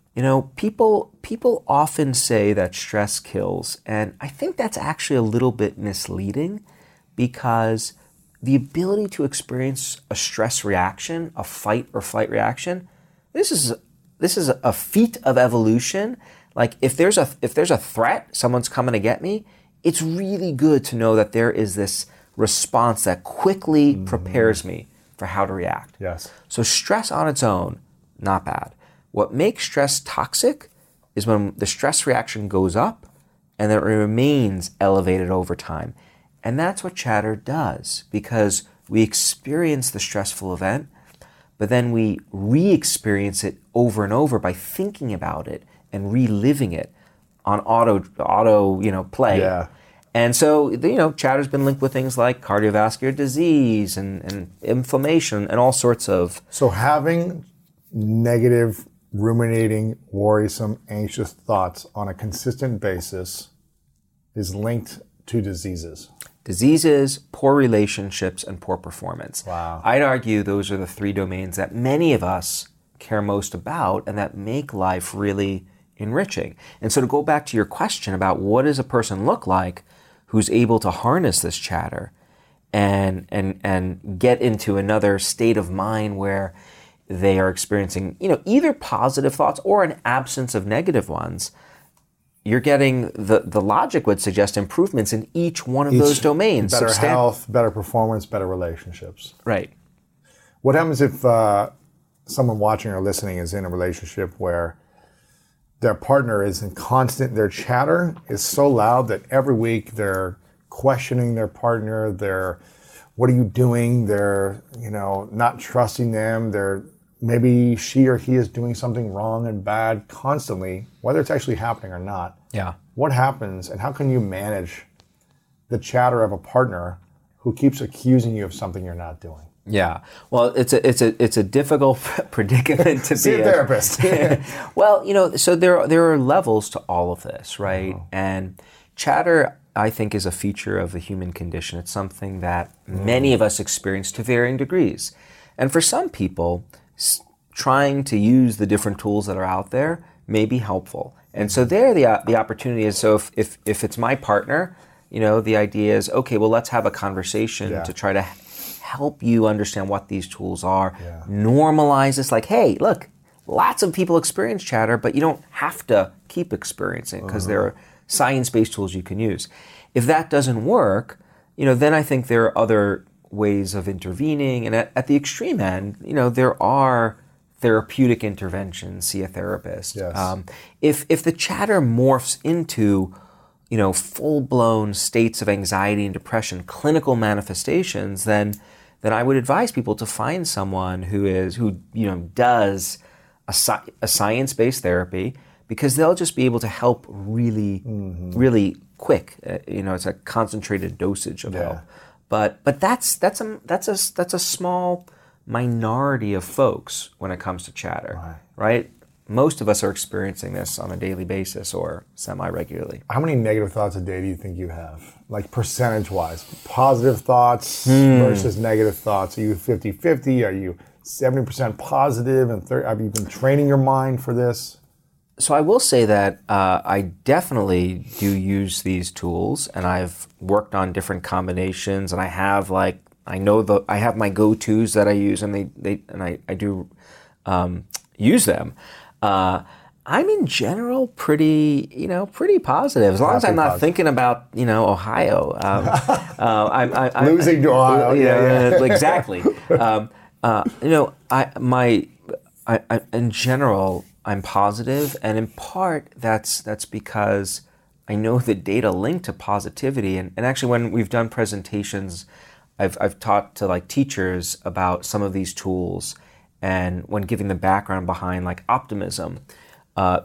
People often say that stress kills, and I think that's actually a little bit misleading, because the ability to experience a stress reaction, a fight or flight reaction, this is a feat of evolution. Like if there's a threat, someone's coming to get me, it's really good to know that there is this response that quickly prepares me for how to react. Yes. So stress on its own, not bad. What makes stress toxic is when the stress reaction goes up and then it remains elevated over time. And that's what chatter does, because we experience the stressful event, but then we re-experience it over and over by thinking about it and reliving it on auto play. Yeah. And so, chatter's been linked with things like cardiovascular disease and inflammation and all sorts of... So having negative, ruminating, worrisome, anxious thoughts on a consistent basis is linked to diseases. Diseases, poor relationships, and poor performance. Wow. I'd argue those are the 3 domains that many of us care most about and that make life really enriching. And so to go back to your question about what does a person look like who's able to harness this chatter and get into another state of mind where they are experiencing, either positive thoughts or an absence of negative ones, you're getting, the logic would suggest improvements in each one of those domains. Better health, better performance, better relationships. Right. What happens if someone watching or listening is in a relationship where their partner is in constant, their chatter is so loud that every week they're questioning their partner, they're, what are you doing? They're, not trusting them. They're, maybe she or he is doing something wrong and bad constantly, whether it's actually happening or not. Yeah. What happens and how can you manage the chatter of a partner who keeps accusing you of something you're not doing? Yeah, well, it's a difficult predicament to See be a therapist. Well, so there are levels to all of this, right? Oh. And chatter, I think, is a feature of the human condition. It's something that many of us experience to varying degrees, and for some people, trying to use the different tools that are out there may be helpful. And so there, the opportunity is, so if it's my partner, the idea is, okay, well, let's have a conversation to try to help you understand what these tools are. Yeah. Normalize this, like, hey, look, lots of people experience chatter, but you don't have to keep experiencing because there are science-based tools you can use. If that doesn't work, then I think there are other ways of intervening. And at the extreme end, there are therapeutic interventions, see a therapist. Yes. If the chatter morphs into full-blown states of anxiety and depression, clinical manifestations, then I would advise people to find someone who does a science-based therapy, because they'll just be able to help really, really quick. It's a concentrated dosage of help. But that's a small minority of folks when it comes to chatter, right? Most of us are experiencing this on a daily basis or semi-regularly. How many negative thoughts a day do you think you have? Like percentage-wise? Positive thoughts versus negative thoughts. Are you 50-50? Are you 70% positive and 30%? Have you been training your mind for this? So I will say that I definitely do use these tools, and I've worked on different combinations, and I have I have my go-tos that I use, and I do use them. I'm in general pretty positive, as long as I'm not thinking about Ohio. I'm losing to Ohio. Yeah. Exactly. In general, I'm positive, and in part that's because I know the data linked to positivity, and actually when we've done presentations, I've taught to teachers about some of these tools. And when giving the background behind optimism, I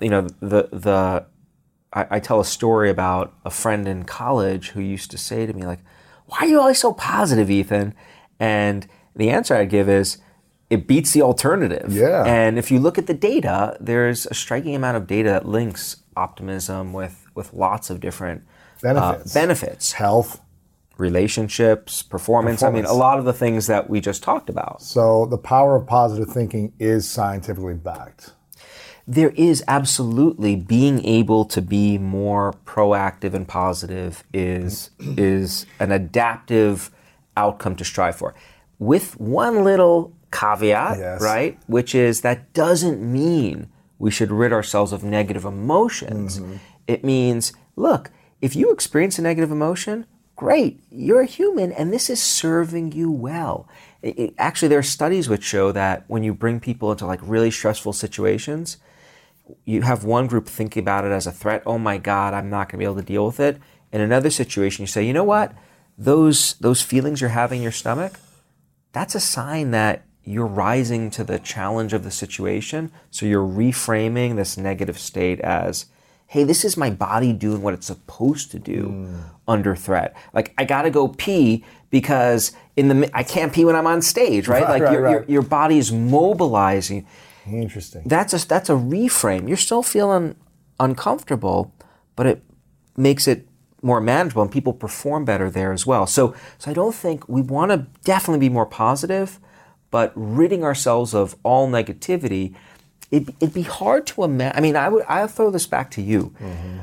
tell a story about a friend in college who used to say to me, why are you always so positive, Ethan? And the answer I'd give is, it beats the alternative. Yeah. And if you look at the data, there's a striking amount of data that links optimism with lots of different benefits. Health. Relationships, performance. I mean, a lot of the things that we just talked about. So the power of positive thinking is scientifically backed. There is absolutely, being able to be more proactive and positive is an adaptive outcome to strive for. With one little caveat, right? Which is, that doesn't mean we should rid ourselves of negative emotions. It means, look, if you experience a negative emotion, great, you're a human, and this is serving you well. Actually, there are studies which show that when you bring people into really stressful situations, you have one group thinking about it as a threat. Oh my God, I'm not going to be able to deal with it. In another situation, you say, you know what? Those feelings you're having in your stomach, that's a sign that you're rising to the challenge of the situation. So you're reframing this negative state as, hey, this is my body doing what it's supposed to do under threat. I gotta go pee because I can't pee when I'm on stage, right? Your body's mobilizing. Interesting. That's a reframe. You're still feeling uncomfortable, but it makes it more manageable, and people perform better there as well. So I don't think we want to definitely be more positive, but ridding ourselves of all negativity. It'd be hard to imagine. I mean, I'll throw this back to you.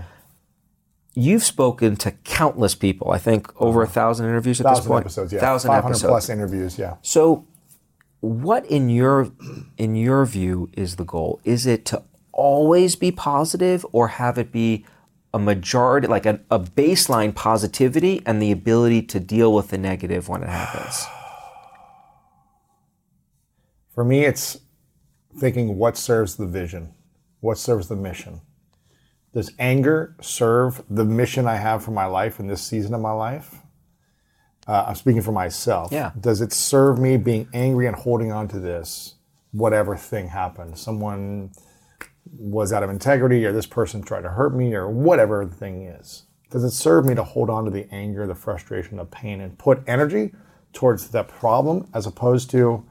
You've spoken to countless people. I think over 1,000 interviews at this point. 1,000 episodes, yeah. 1,000 500 episodes. plus interviews, yeah. So, what in your view is the goal? Is it to always be positive, or have it be a majority, a baseline positivity and the ability to deal with the negative when it happens? For me, it's thinking what serves the vision, what serves the mission. Does anger serve the mission I have for my life in this season of my life? I'm speaking for myself. Yeah. Does it serve me being angry and holding on to this, whatever thing happened? Someone was out of integrity, or this person tried to hurt me, or whatever the thing is. Does it serve me to hold on to the anger, the frustration, the pain, and put energy towards that problem as opposed to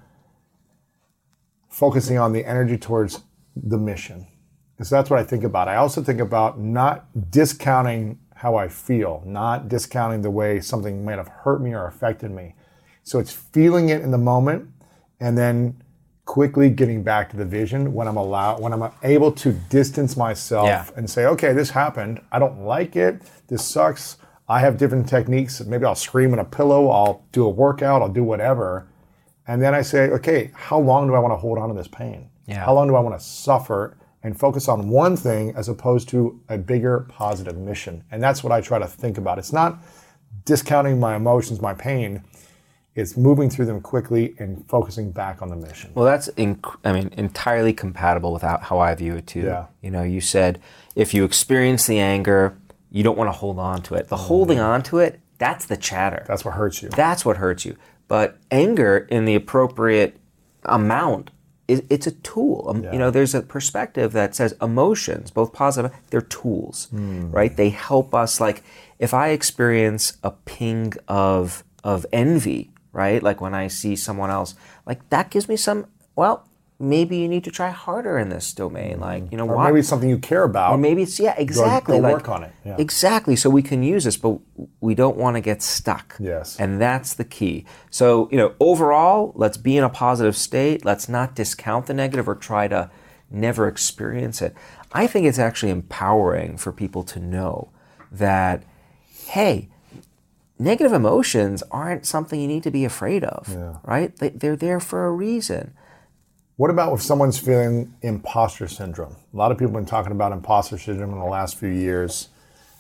focusing on the energy towards the mission? Because that's what I think about. I also think about not discounting how I feel, not discounting the way something might have hurt me or affected me. So it's feeling it in the moment and then quickly getting back to the vision when I'm able to distance myself and say, okay, this happened. I don't like it. This sucks. I have different techniques. Maybe I'll scream in a pillow. I'll do a workout. I'll do whatever. And then I say, okay, how long do I want to hold on to this pain? Yeah. How long do I want to suffer and focus on one thing as opposed to a bigger positive mission? And that's what I try to think about. It's not discounting my emotions, my pain. It's moving through them quickly and focusing back on the mission. Well, that's entirely compatible with how I view it too. Yeah. You know, you said if you experience the anger, you don't want to hold on to it. The holding on to it, that's the chatter. That's what hurts you. That's what hurts you. But anger in the appropriate amount, it's a tool. You know, there's a perspective that says emotions, both positive, they're tools, right? They help us. Like if I experience a ping of envy, right? Like when I see someone else, like that gives me some, well, maybe you need to try harder in this domain. Like, you know, or maybe it's something you care about. Or maybe it's, exactly. Go work on it. Yeah. Exactly. So we can use this, but we don't want to get stuck. Yes. And that's the key. So, you know, overall, let's be in a positive state. Let's not discount the negative or try to never experience it. I think it's actually empowering for people to know that, hey, negative emotions aren't something you need to be afraid of, right? They're there for a reason. What about if someone's feeling imposter syndrome? A lot of people have been talking about imposter syndrome in the last few years.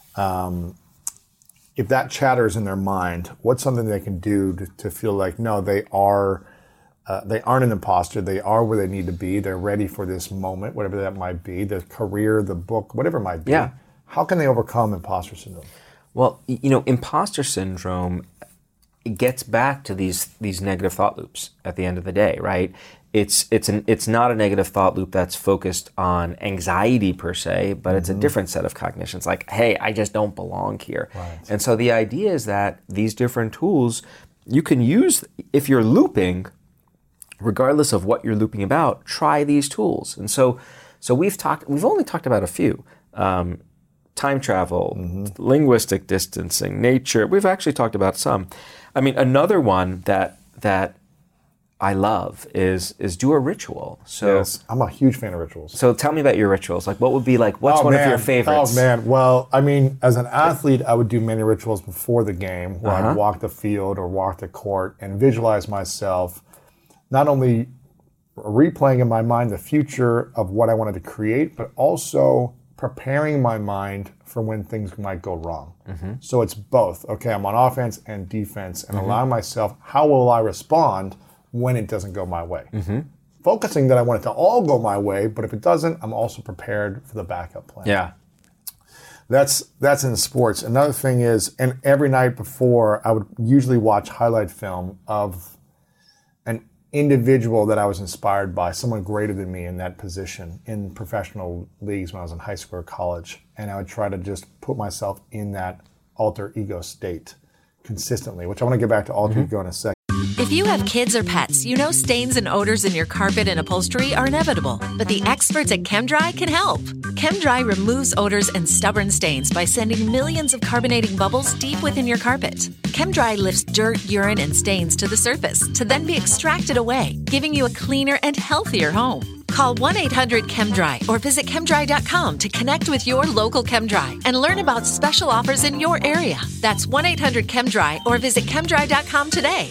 If that chatter is in their mind, what's something they can do to feel like, no, they aren't an imposter. They are where they need to be. They're ready for this moment, whatever that might be, the career, the book, whatever it might be. Yeah. How can they overcome imposter syndrome? Well, you know, imposter syndrome gets back to these negative thought loops at the end of the day, right? It's not a negative thought loop that's focused on anxiety per se, but it's a different set of cognitions. Like, hey, I just don't belong here. Right. And so the idea is that these different tools you can use if you're looping, regardless of what you're looping about. Try these tools. And so we've only talked about a few. Time travel, linguistic distancing, nature. We've actually talked about some. I mean, another one that I love is do a ritual. So yes, I'm a huge fan of rituals. So tell me about your rituals. Like, what would be like? What's one of your favorites? Oh man, well, I mean, as an athlete, I would do many rituals before the game, where I'd walk the field or walk the court and visualize myself, not only replaying in my mind the future of what I wanted to create, but also preparing my mind for when things might go wrong. So it's both. Okay, I'm on offense and defense, and allowing myself, how will I respond when it doesn't go my way? Focusing that I want it to all go my way, but if it doesn't, I'm also prepared for the backup plan. Yeah. That's in sports. Another thing is, and every night before, I would usually watch highlight film of an individual that I was inspired by, someone greater than me in that position in professional leagues when I was in high school or college. And I would try to just put myself in that alter ego state consistently, which I want to get back to alter ego in a second. If you have kids or pets, you know stains and odors in your carpet and upholstery are inevitable. But the experts at ChemDry can help. ChemDry removes odors and stubborn stains by sending millions of carbonating bubbles deep within your carpet. ChemDry lifts dirt, urine, and stains to the surface to then be extracted away, giving you a cleaner and healthier home. Call 1-800-ChemDry or visit chemdry.com to connect with your local ChemDry and learn about special offers in your area. That's 1-800-ChemDry or visit chemdry.com today.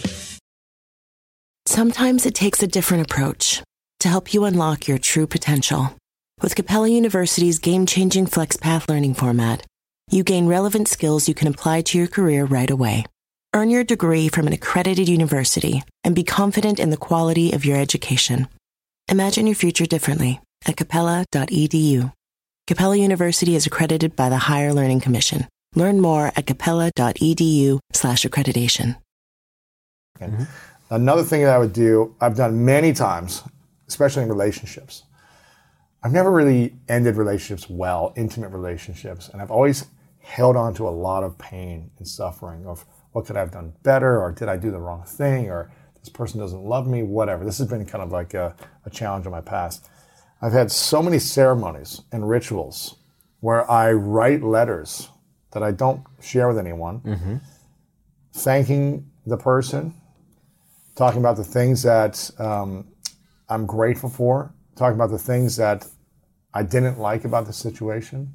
Sometimes it takes a different approach to help you unlock your true potential. With Capella University's game-changing FlexPath learning format, you gain relevant skills you can apply to your career right away. Earn your degree from an accredited university and be confident in the quality of your education. Imagine your future differently at capella.edu. Capella University is accredited by the Higher Learning Commission. Learn more at capella.edu/accreditation. Mm-hmm. Another thing that I would do, I've done many times, especially in relationships. I've never really ended relationships well, intimate relationships, and I've always held on to a lot of pain and suffering of what could I have done better, or did I do the wrong thing, or this person doesn't love me, whatever. This has been kind of like a challenge in my past. I've had so many ceremonies and rituals where I write letters that I don't share with anyone, thanking the person, talking about the things that I'm grateful for, talking about the things that I didn't like about the situation,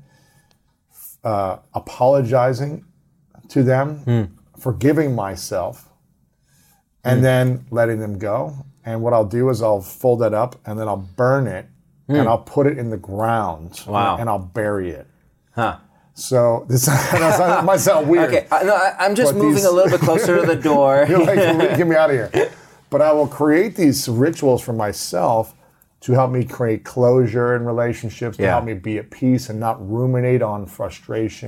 apologizing to them, forgiving myself, and then letting them go. And what I'll do is I'll fold that up and then I'll burn it and I'll put it in the ground and I'll bury it. Huh. So this might sound weird. Okay, I'm just moving a little bit closer to the door. You're like, get me out of here. But I will create these rituals for myself to help me create closure in relationships, to help me be at peace and not ruminate on frustration.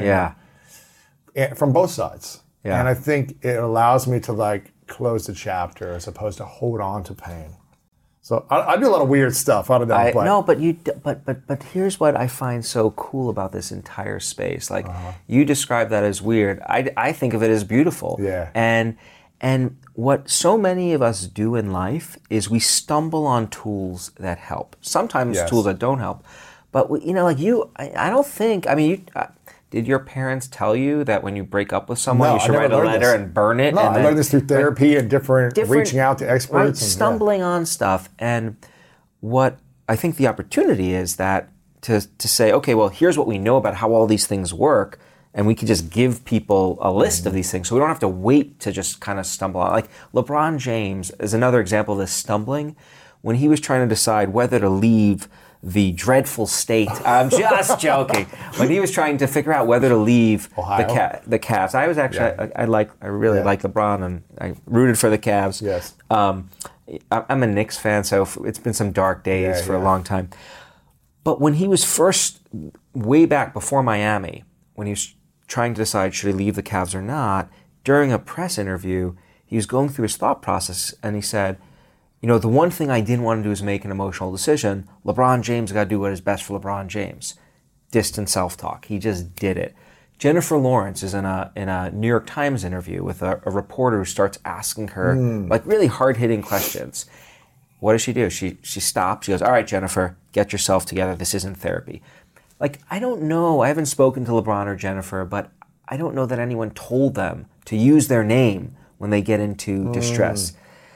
From both sides. Yeah. And I think it allows me to like close the chapter as opposed to hold on to pain. So I do a lot of weird stuff out of that. But here's what I find so cool about this entire space. Like you describe that as weird. I think of it as beautiful. Yeah. And what so many of us do in life is we stumble on tools that help. Sometimes tools that don't help. But I don't think. I mean, did your parents tell you that when you break up with someone, you should write a letter and burn it? No, I learned this through therapy and different reaching out to experts. Right, stumbling on stuff. And what I think the opportunity is that to say, okay, well, here's what we know about how all these things work, and we can just give people a list of these things. So we don't have to wait to just kind of stumble on. Like LeBron James is another example of this stumbling. When he was trying to decide whether to leave the dreadful state. I'm just joking. When he was trying to figure out whether to leave the Cavs, I was actually I really like LeBron and I rooted for the Cavs. Yes. I'm a Knicks fan, so it's been some dark days for a long time. But when he was first way back before Miami, when he was trying to decide should he leave the Cavs or not, during a press interview, he was going through his thought process and he said, the one thing I didn't want to do is make an emotional decision. LeBron James got to do what is best for LeBron James. Distant self-talk. He just did it. Jennifer Lawrence is in a New York Times interview with a reporter who starts asking her like really hard-hitting questions. What does she do? She stops. She goes, all right, Jennifer, get yourself together. This isn't therapy. Like, I don't know. I haven't spoken to LeBron or Jennifer, but I don't know that anyone told them to use their name when they get into distress.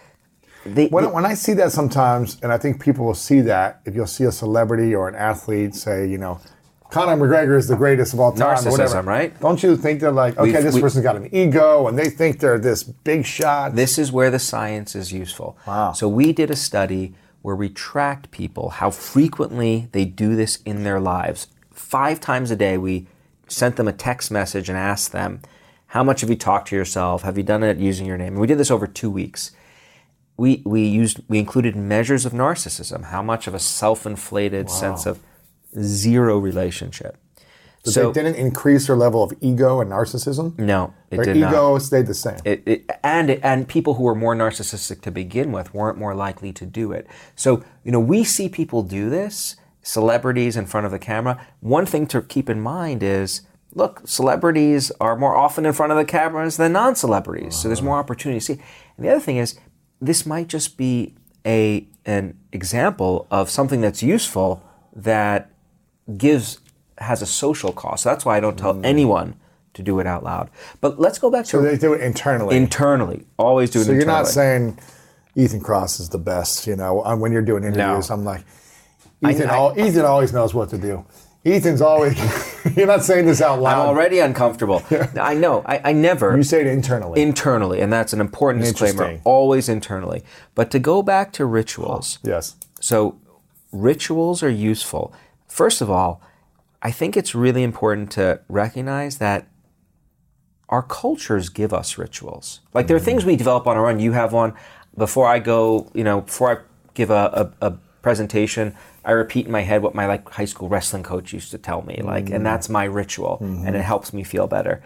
When I see that sometimes, and I think people will see that, if you'll see a celebrity or an athlete say, Conor McGregor is the greatest of all time. Narcissism, or whatever, right? Don't you think they're like, okay, this person's got an ego, and they think they're this big shot? This is where the science is useful. Wow. So we did a study where we tracked people, how frequently they do this in their lives. 5 times a day, we sent them a text message and asked them, how much have you talked to yourself? Have you done it using your name? And we did this over 2 weeks. We included measures of narcissism, how much of a self-inflated sense of zero relationship. So they didn't increase their level of ego and narcissism? No, their ego stayed the same. And people who were more narcissistic to begin with weren't more likely to do it. So, we see people do this, celebrities in front of the camera. One thing to keep in mind is, look, celebrities are more often in front of the cameras than non-celebrities. So there's more opportunity to see. And the other thing is, this might just be an example of something that's useful that has a social cost. That's why I don't tell anyone to do it out loud. But let's go back to... So they do it internally. Internally. Always do it internally. So you're not saying Ethan Kross is the best, when you're doing interviews. No. I'm like, Ethan always knows what to do. Ethan's always... You're not saying this out loud. I'm already uncomfortable. I know. I never... You say it internally. Internally, and that's an important disclaimer. Always internally. But to go back to rituals. Yes. So rituals are useful. First of all, I think it's really important to recognize that our cultures give us rituals. Like there are things we develop on our own. You have one. Before I go, before I give a presentation, I repeat in my head what my high school wrestling coach used to tell me, and that's my ritual, and it helps me feel better.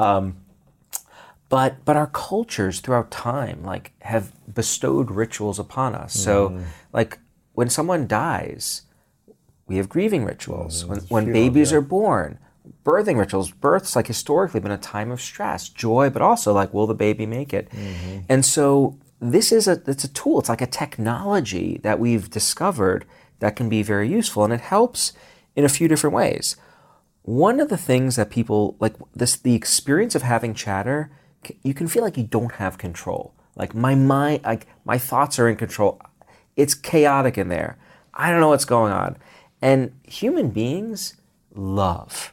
But our cultures throughout time have bestowed rituals upon us. So when someone dies, we have grieving rituals. When babies are born, birthing rituals. Birth's historically been a time of stress, joy, but also will the baby make it? And so it's a tool. It's like a technology that we've discovered that can be very useful, and it helps in a few different ways. One of the things that people the experience of having chatter, you can feel like you don't have control. My mind, my thoughts are in control. It's chaotic in there. I don't know what's going on. And human beings love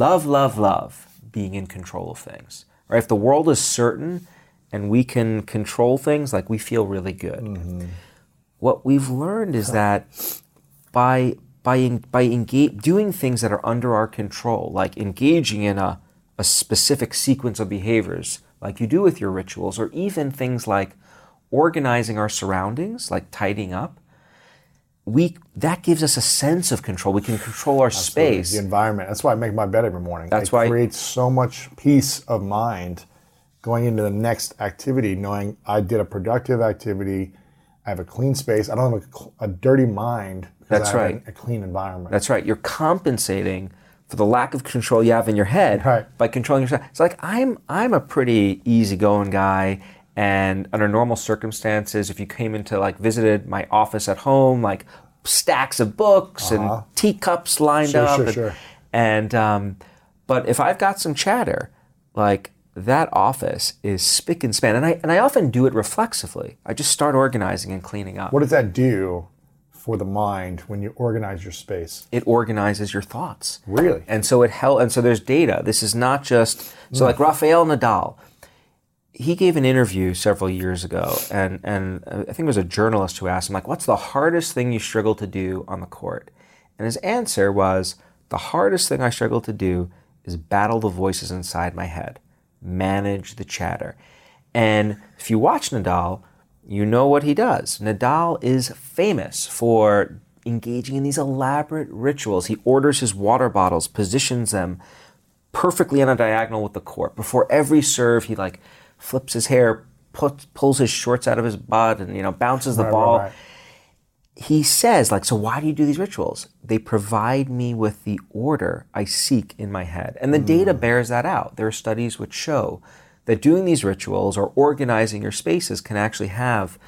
being in control of things. Right? If the world is certain and we can control things, we feel really good. What we've learned is that by doing things that are under our control, like engaging in a specific sequence of behaviors, like you do with your rituals, or even things like organizing our surroundings, like tidying up, that gives us a sense of control. We can control our space. The environment. That's why I make my bed every morning. That's why it creates so much peace of mind going into the next activity, knowing I did a productive activity, I have a clean space, I don't have a dirty mind because That's I have right. a clean environment. That's right. You're compensating for the lack of control you have in your head by controlling yourself. It's I'm a pretty easygoing guy, and under normal circumstances, if you came into visited my office at home, stacks of books and teacups lined up. Sure. And but if I've got some chatter, that office is spick and span, and I often do it reflexively. I just start organizing and cleaning up. What does that do for the mind when you organize your space? It organizes your thoughts. Really? And so and so there's data. This is not just Rafael Nadal. He gave an interview several years ago, and I think it was a journalist who asked him, what's the hardest thing you struggle to do on the court? And his answer was, the hardest thing I struggle to do is battle the voices inside my head, manage the chatter. And if you watch Nadal, you know what he does. Nadal is famous for engaging in these elaborate rituals. He orders his water bottles, positions them perfectly on a diagonal with the court. Before every serve, he flips his hair, pulls his shorts out of his butt, and bounces the ball. Right. He says, so why do you do these rituals? They provide me with the order I seek in my head. And the data bears that out. There are studies which show that doing these rituals or organizing your spaces can actually have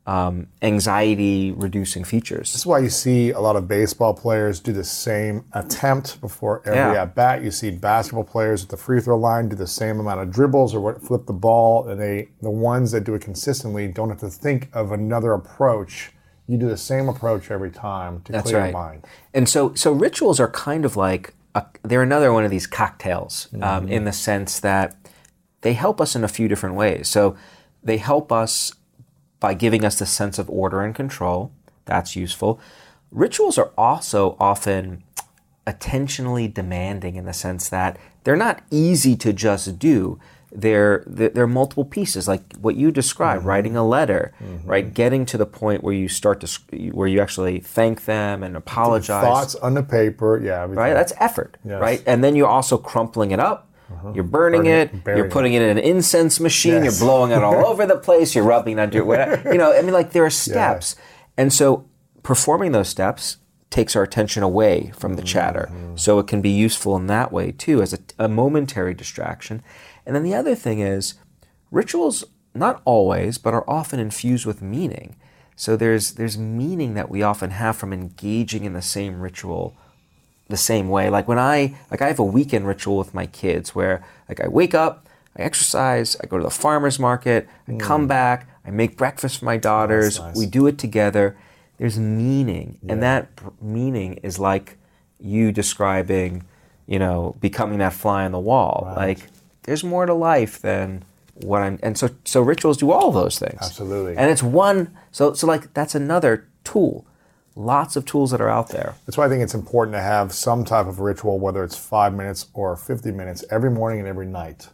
anxiety-reducing features. This is why you see a lot of baseball players do the same attempt before every at-bat. You see basketball players at the free throw line do the same amount of dribbles or flip the ball, and the ones that do it consistently don't have to think of another approach. You do the same approach every time to clear your mind. And so rituals are kind of they're another one of these cocktails in the sense that they help us in a few different ways. So they help us by giving us the sense of order and control. That's useful. Rituals are also often attentionally demanding in the sense that they're not easy to just do. They're multiple pieces, like what you described, writing a letter, right? Getting to the point where you actually thank them and apologize. Thoughts on the paper, everything. Right? That's effort, yes. Right? And then you're also crumpling it up. You're burning it. You're putting it in an incense machine. Yes. You're blowing it all over the place. You're rubbing it under whatever. There are steps. And so performing those steps takes our attention away from the chatter. So it can be useful in that way too, as a momentary distraction. And then the other thing is, rituals, not always, but are often infused with meaning. So there's meaning that we often have from engaging in the same ritual the same way. I have a weekend ritual with my kids where I wake up, I exercise, I go to the farmer's market, I come back, I make breakfast for my daughters, nice. We do it together. There's meaning, and that meaning is like you describing, becoming that fly on the wall. Right. There's more to life than what I'm, and so rituals do all those things. Absolutely. And it's one, so that's another tool. Lots of tools that are out there. That's why I think it's important to have some type of ritual, whether it's 5 minutes or 50 minutes, every morning and every night,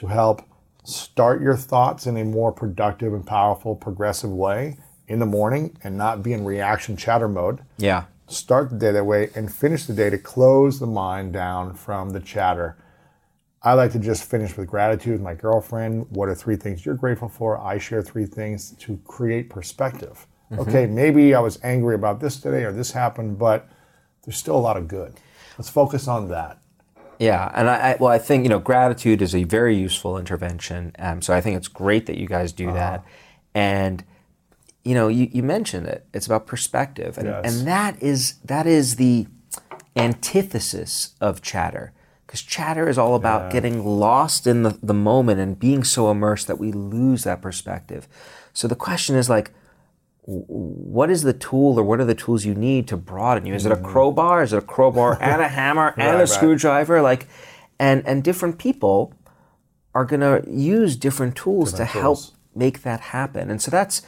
to help start your thoughts in a more productive and powerful, progressive way in the morning and not be in reaction chatter mode. Yeah. Start the day that way and finish the day to close the mind down from the chatter. I like to just finish with gratitude with my girlfriend. What are 3 things you're grateful for? I share 3 things to create perspective. Okay, maybe I was angry about this today or this happened, but there's still a lot of good. Let's focus on that. Yeah, and I think, gratitude is a very useful intervention. So I think it's great that you guys do that. And, you mentioned it. It's about perspective. And, Yes. and that is the antithesis of chatter. Because chatter is all about getting lost in the moment and being so immersed that we lose that perspective. So the question is like, what is the tool or what are the tools you need to broaden you? Is it a crowbar? Is it a crowbar and a hammer and a screwdriver? And different people are going to use different tools to help make that happen. And so that's,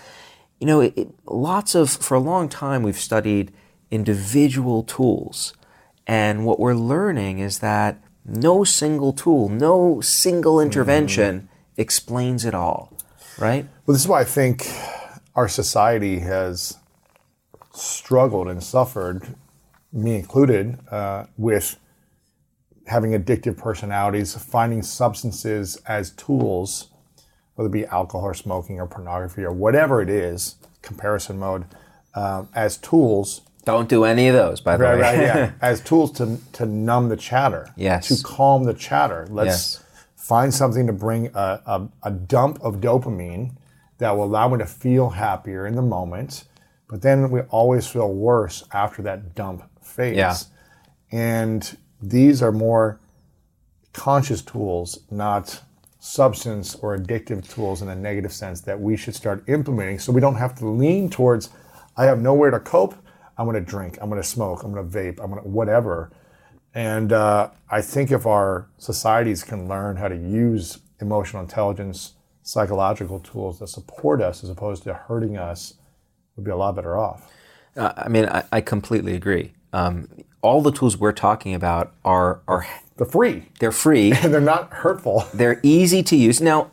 for a long time we've studied individual tools. And what we're learning is that no single tool, no single intervention explains it all, right? Well, this is why I think our society has struggled and suffered, me included, with having addictive personalities, finding substances as tools, whether it be alcohol or smoking or pornography or whatever it is, comparison mode, as tools. Don't do any of those, by the way. Right, yeah. As tools to numb the chatter, Yes. to calm the chatter. Let's find something to bring a dump of dopamine that will allow me to feel happier in the moment, but then we always feel worse after that dump phase. Yeah. And these are more conscious tools, not substance or addictive tools in a negative sense that we should start implementing so we don't have to lean towards, I have nowhere to cope, I'm going to drink, I'm going to smoke, I'm going to vape, I'm going to whatever. And I think if our societies can learn how to use emotional intelligence, psychological tools that support us as opposed to hurting us, we'd be a lot better off. I completely agree. All the tools we're talking about are They're free. they're free. And they're not hurtful. They're easy to use. Now,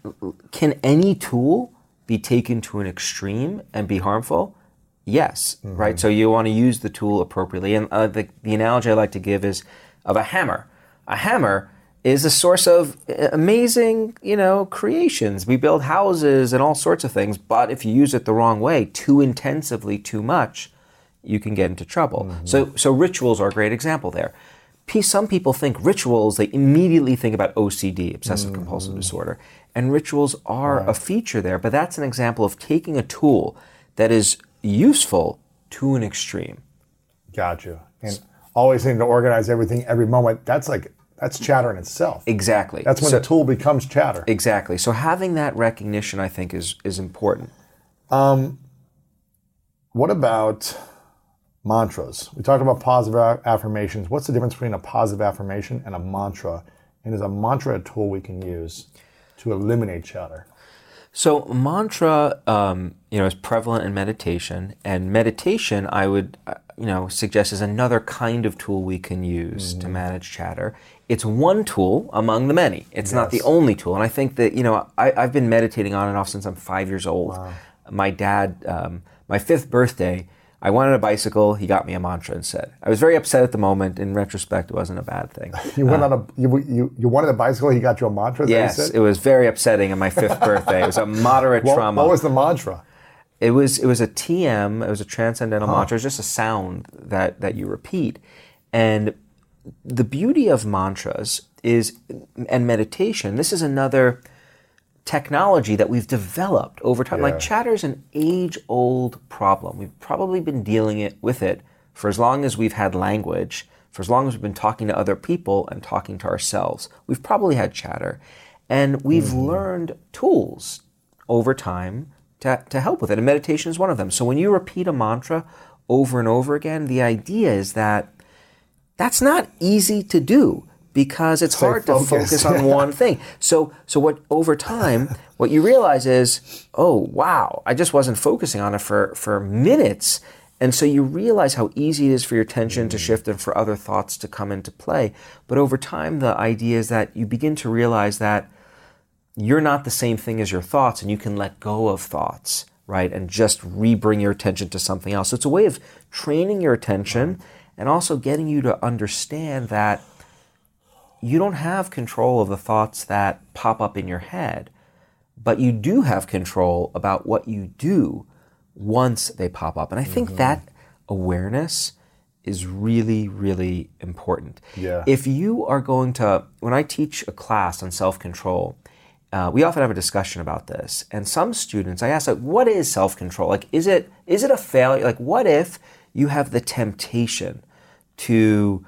can any tool be taken to an extreme and be harmful? Yes, right? So you want to use the tool appropriately. And the analogy I like to give is of a hammer. A hammer is a source of amazing, creations. We build houses and all sorts of things, but if you use it the wrong way, too intensively, too much, you can get into trouble. So rituals are a great example there. Some people think rituals, they immediately think about OCD, obsessive compulsive disorder, and rituals are a feature there, but that's an example of taking a tool that is useful to an extreme. Gotcha. And always needing to organize everything every moment, that's chatter in itself. Exactly. That's when the tool becomes chatter. Exactly. So having that recognition, I think, is important. What about mantras? We talked about positive affirmations. What's the difference between a positive affirmation and a mantra? And is a mantra a tool we can use to eliminate chatter? So mantra, is prevalent in meditation, and meditation, I would, suggest is another kind of tool we can use to manage chatter. It's one tool among the many. It's not the only tool, and I think that I've been meditating on and off since I'm 5 years old. Wow. My dad, my 5th birthday, I wanted a bicycle. He got me a mantra instead. I was very upset at the moment. In retrospect, it wasn't a bad thing. You wanted a bicycle. He got you a mantra. Yes, it was very upsetting on my 5th birthday. It was a moderate trauma. What was the mantra? It was a TM. It was a transcendental mantra. It was just a sound that you repeat. And the beauty of mantras and meditation. This is another technology that we've developed over time. Like chatter is an age-old problem. We've probably been dealing with it for as long as we've had language, for as long as we've been talking to other people and talking to ourselves. We've probably had chatter. And we've learned tools over time to help with it. And meditation is one of them. So when you repeat a mantra over and over again, the idea is that that's not easy to do, because it's hard to focus on one thing. So what over time, what you realize is, oh, wow, I just wasn't focusing on it for minutes. And so you realize how easy it is for your attention to shift and for other thoughts to come into play. But over time, the idea is that you begin to realize that you're not the same thing as your thoughts, and you can let go of thoughts, right? And just bring your attention to something else. So it's a way of training your attention and also getting you to understand that you don't have control of the thoughts that pop up in your head, but you do have control about what you do once they pop up. And I think that awareness is really, really important. Yeah. If you are going to, when I teach a class on self-control, we often have a discussion about this. And some students, I ask, like, what is self-control? Like, is it a failure? Like, what if you have the temptation to,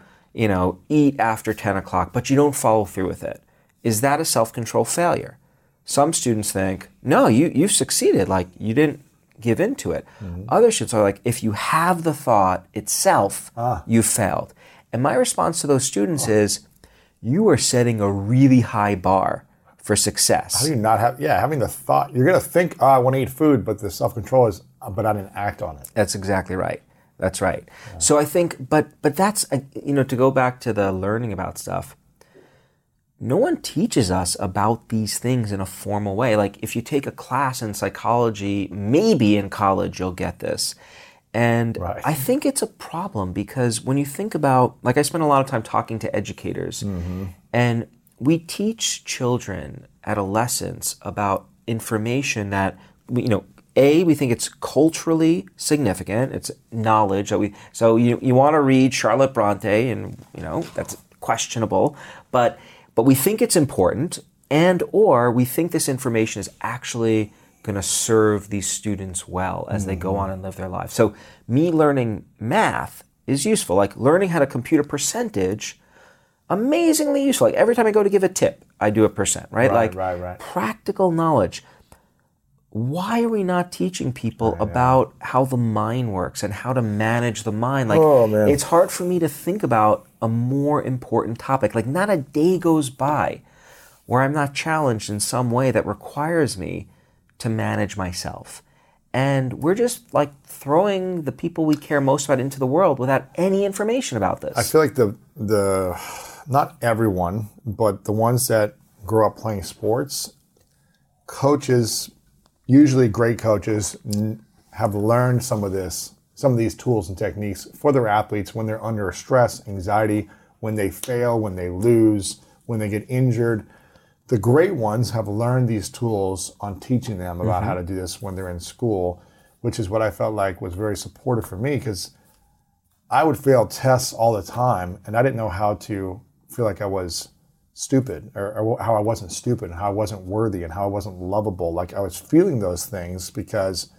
eat after 10 o'clock, but you don't follow through with it? Is that a self-control failure? Some students think, no, you've succeeded. Like, you didn't give into it. Other students are like, if you have the thought itself, you've failed. And my response to those students is, you are setting a really high bar for success. How do you not have, having the thought, you're going to think, I want to eat food, but the self-control is, but I didn't act on it. That's exactly right. That's right. Yeah. So I think, but that's, to go back to the learning about stuff, no one teaches us about these things in a formal way. Like, if you take a class in psychology, maybe in college you'll get this. And I think it's a problem because when you think about, like, I spend a lot of time talking to educators, and we teach children, adolescents, about information that, we think it's culturally significant. It's knowledge that so you want to read Charlotte Bronte, and, that's questionable, but we think it's important, or we think this information is actually going to serve these students well as they go on and live their lives. So me learning math is useful. Like, learning how to compute a percentage, amazingly useful. Like, every time I go to give a tip, I do a percent, right? Right. Practical knowledge. Why are we not teaching people about how the mind works and how to manage the mind? Like, it's hard for me to think about a more important topic. Like, not a day goes by where I'm not challenged in some way that requires me to manage myself. And we're just, like, throwing the people we care most about into the world without any information about this. I feel like the not everyone, but the ones that grow up playing sports, coaches, usually great coaches, have learned some of these tools and techniques for their athletes when they're under stress, anxiety, when they fail, when they lose, when they get injured. The great ones have learned these tools on teaching them about how to do this when they're in school, which is what I felt like was very supportive for me, because I would fail tests all the time, and I didn't know how to feel like I was stupid, or how I wasn't stupid, and how I wasn't worthy, and how I wasn't lovable. Like, I was feeling those things because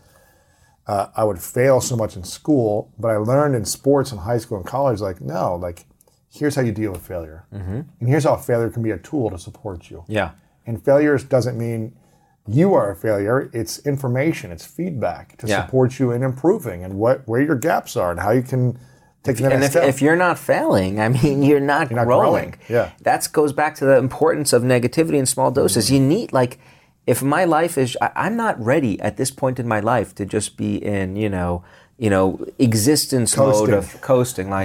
I would fail so much in school, but I learned in sports in high school and college, like, no, like, here's how you deal with failure. And here's how failure can be a tool to support you. Yeah. And failures doesn't mean you are a failure. It's information, it's feedback to support you in improving and where your gaps are and how you can take the next step. If you're not failing, I mean, you're not growing. Yeah. That goes back to the importance of negativity in small doses. You need, like, if my life is, I'm not ready at this point in my life to just be in, existence mode of coasting. Like,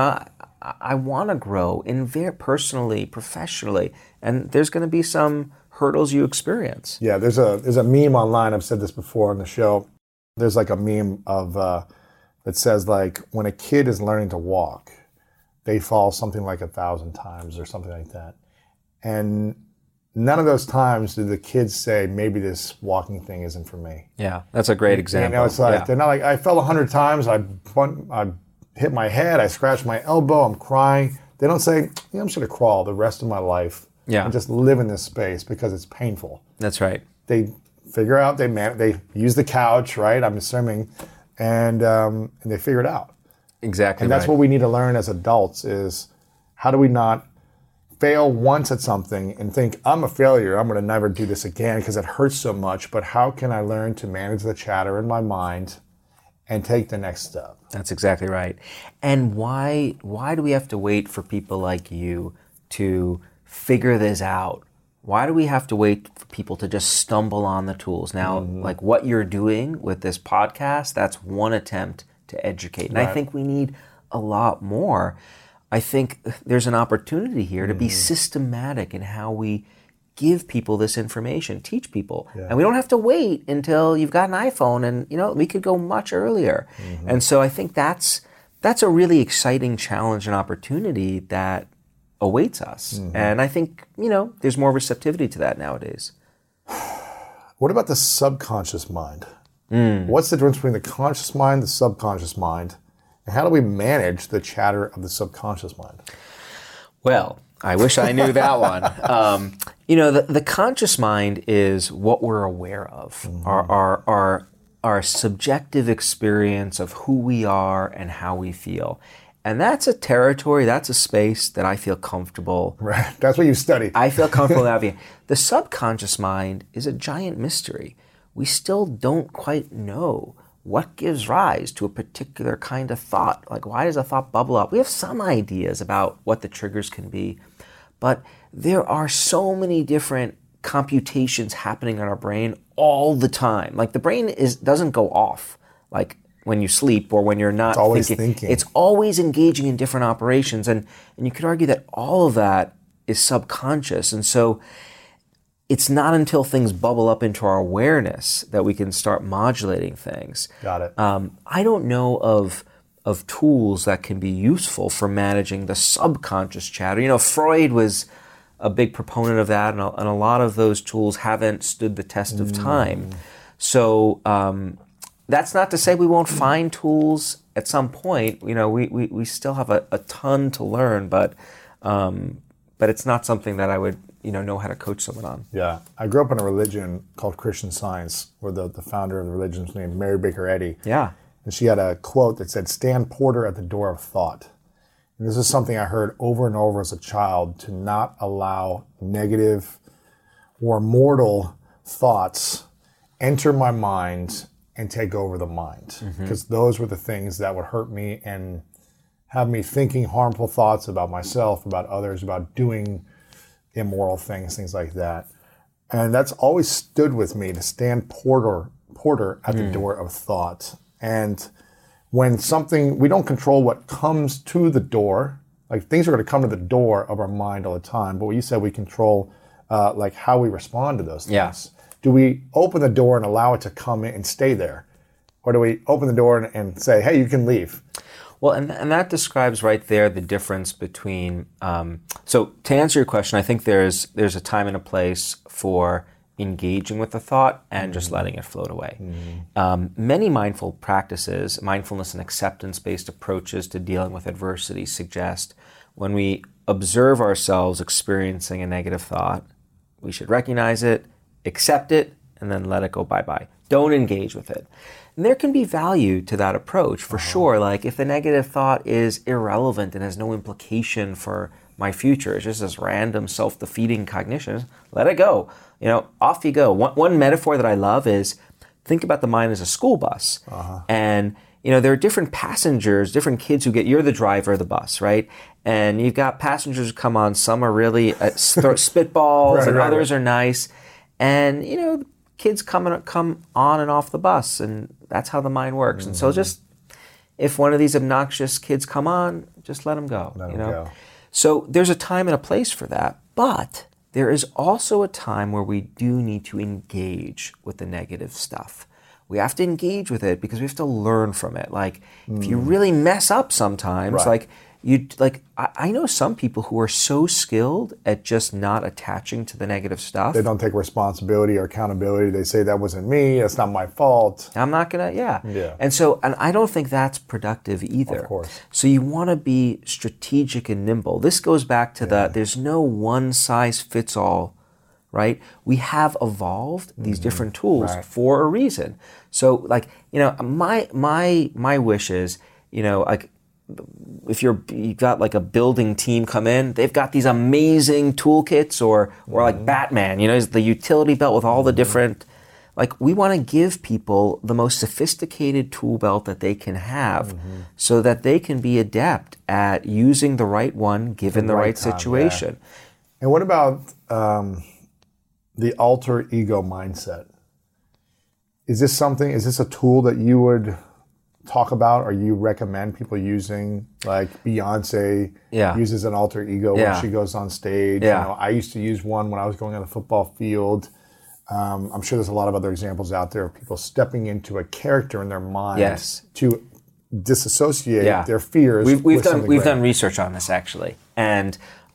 I want to grow personally, professionally, and there's going to be some hurdles you experience. Yeah, there's a meme online. I've said this before on the show. There's like a meme of that says, like, when a kid is learning to walk, they fall something like 1,000 times or something like that, and none of those times do the kids say, maybe this walking thing isn't for me. Yeah, that's a great example. It's like they're not like, I fell 100 times. I hit my head. I scratched my elbow. I'm crying. They don't say, I'm just going to crawl the rest of my life and just live in this space because it's painful. That's right. They figure out, they use the couch, right? I'm assuming, and they figure it out. Exactly. And that's what we need to learn as adults is, how do we not fail once at something and think, I'm a failure, I'm going to never do this again because it hurts so much, but how can I learn to manage the chatter in my mind and take the next step? That's exactly right. And why do we have to wait for people like you to figure this out? Why do we have to wait for people to just stumble on the tools? Now, like what you're doing with this podcast, that's one attempt to educate. And I think we need a lot more. I think there's an opportunity here to be systematic in how we give people this information, teach people. And we don't have to wait until you've got an iPhone, and we could go much earlier. And so I think that's a really exciting challenge and opportunity that awaits us. And I think, there's more receptivity to that nowadays. What about the subconscious mind? What's the difference between the conscious mind, the subconscious mind, and how do we manage the chatter of the subconscious mind? Well, I wish I knew that one. The conscious mind is what we're aware of, our subjective experience of who we are and how we feel. And that's a territory, that's a space that I feel comfortable. Right, that's what you studied. I feel comfortable navigating. The subconscious mind is a giant mystery. We still don't quite know what gives rise to a particular kind of thought. Like, why does a thought bubble up? We have some ideas about what the triggers can be, but there are so many different computations happening in our brain all the time. Like, the brain doesn't go off like when you sleep or when you're not thinking. It's always engaging in different operations, and you could argue that all of that is subconscious. And so it's not until things bubble up into our awareness that we can start modulating things. Got it. I don't know of tools that can be useful for managing the subconscious chatter. Freud was a big proponent of that, and a lot of those tools haven't stood the test of time. So that's not to say we won't find tools at some point. We still have a ton to learn, but it's not something that I would know how to coach someone on. Yeah. I grew up in a religion called Christian Science, where the founder of the religion was named Mary Baker Eddy. Yeah. And she had a quote that said, "Stand porter at the door of thought." And this is something I heard over and over as a child, to not allow negative or mortal thoughts enter my mind and take over the mind. Because those were the things that would hurt me and have me thinking harmful thoughts about myself, about others, about doing immoral things like that. And that's always stood with me, to stand porter at the door of thought. And when we don't control what comes to the door, like things are going to come to the door of our mind all the time, but what you said, we control like how we respond to those things. Yeah. Do we open the door and allow it to come in and stay there? Or do we open the door and say, hey, you can leave? Well, and that describes right there the difference between, so to answer your question, I think there's a time and a place for engaging with the thought and just letting it float away. Many mindful practices, mindfulness and acceptance-based approaches to dealing with adversity suggest when we observe ourselves experiencing a negative thought, we should recognize it, accept it, and then let it go bye-bye. Don't engage with it. And there can be value to that approach for sure. Like, if the negative thought is irrelevant and has no implication for my future, it's just this random self-defeating cognition, let it go. Off you go. One metaphor that I love is, think about the mind as a school bus. And, there are different passengers, different kids you're the driver of the bus, right? And you've got passengers who come on, some are really spitballs, and others are nice. And, kids come on and off the bus, and that's how the mind works. And so just, if one of these obnoxious kids come on, just let them go. Let them go. So there's a time and a place for that, but there is also a time where we do need to engage with the negative stuff. We have to engage with it because we have to learn from it. Like, if you really mess up sometimes, I know some people who are so skilled at just not attaching to the negative stuff. They don't take responsibility or accountability. They say, that wasn't me, it's not my fault. I'm not gonna, yeah. And I don't think that's productive either. Of course. So you wanna be strategic and nimble. This goes back to there's no one size fits all, right? We have evolved these different tools for a reason. So my wish is, if you've got like a building team come in, they've got these amazing toolkits, or like Batman, the utility belt with all the different, we want to give people the most sophisticated tool belt that they can have, so that they can be adept at using the right one given the right situation. Yeah. And what about the alter ego mindset? Is this a tool that you would talk about or you recommend people using? Like Beyonce uses an alter ego when she goes on stage. Yeah. You know, I used to use one when I was going on the football field. I'm sure there's a lot of other examples out there of people stepping into a character in their mind to disassociate their fears. We've done research on this actually, and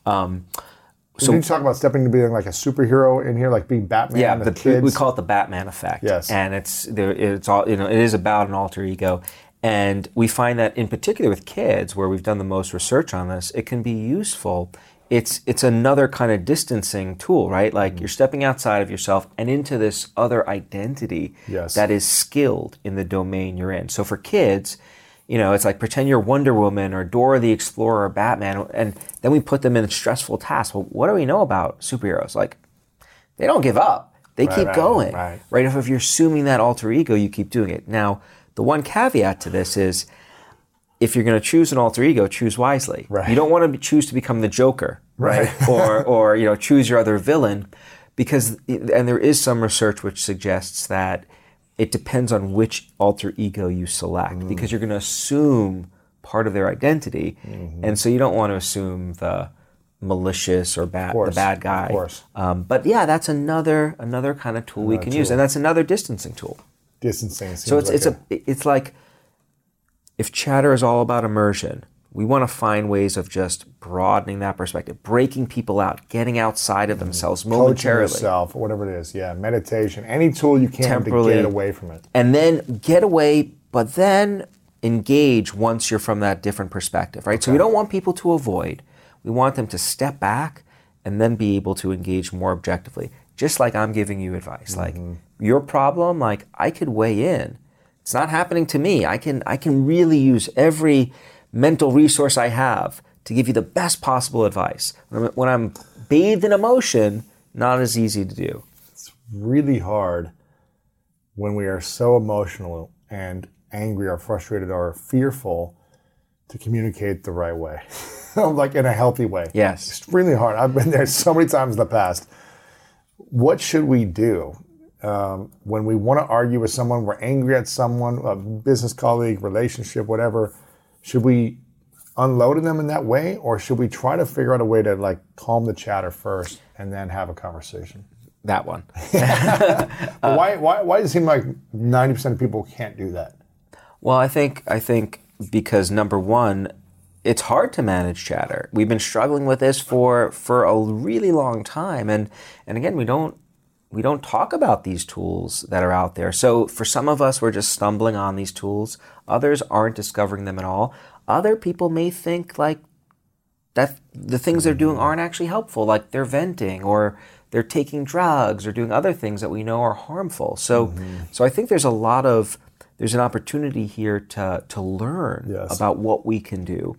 so you talk about stepping into being like a superhero in here, like being Batman. Yeah, the kids. We call it the Batman effect. Yes, and it's all, you know, it is about an alter ego, and we find that in particular with kids, where we've done the most research on this, it can be useful. It's another kind of distancing tool, right? Like you're stepping outside of yourself and into this other identity that is skilled in the domain you're in. So for kids, you know, it's like pretend you're Wonder Woman or Dora the Explorer or Batman, and then we put them in stressful tasks. Well, what do we know about superheroes? Like, they don't give up. They keep going. Right? If you're assuming that alter ego, you keep doing it. Now, the one caveat to this is, if you're going to choose an alter ego, choose wisely. Right. You don't want to choose to become the Joker, right? or you know, choose your other villain, because and there is some research which suggests that it depends on which alter ego you select, because you're going to assume part of their identity, and so you don't want to assume the malicious or the bad guy. Of course. But yeah, that's another kind of tool we can use, and that's another distancing tool. Distancing. So it's like if chatter is all about immersion, we want to find ways of just broadening that perspective, breaking people out, getting outside of themselves momentarily. Coaching yourself, whatever it is. Yeah, meditation, any tool you can to get away from it. And then get away, but then engage once you're from that different perspective, right? Okay. So we don't want people to avoid. We want them to step back and then be able to engage more objectively. Just like I'm giving you advice. Like, your problem, like, I could weigh in. It's not happening to me. I can really use every mental resource I have to give you the best possible advice. When I'm bathed in emotion, not as easy to do. It's really hard when we are so emotional and angry or frustrated or fearful to communicate the right way, like in a healthy way. Yes. It's really hard. I've been there so many times in the past. What should we do when we want to argue with someone, we're angry at someone, a business colleague, relationship, whatever? Should we unload them in that way, or should we try to figure out a way to like calm the chatter first and then have a conversation? That one. Why does it seem like 90% of people can't do that? Well, I think because number one, it's hard to manage chatter. We've been struggling with this for a really long time, and again, we don't talk about these tools that are out there. So for some of us, we're just stumbling on these tools. Others aren't discovering them at all. Other people may think like that the things they're doing aren't actually helpful, like they're venting or they're taking drugs or doing other things that we know are harmful. So I think there's an opportunity here to learn about what we can do.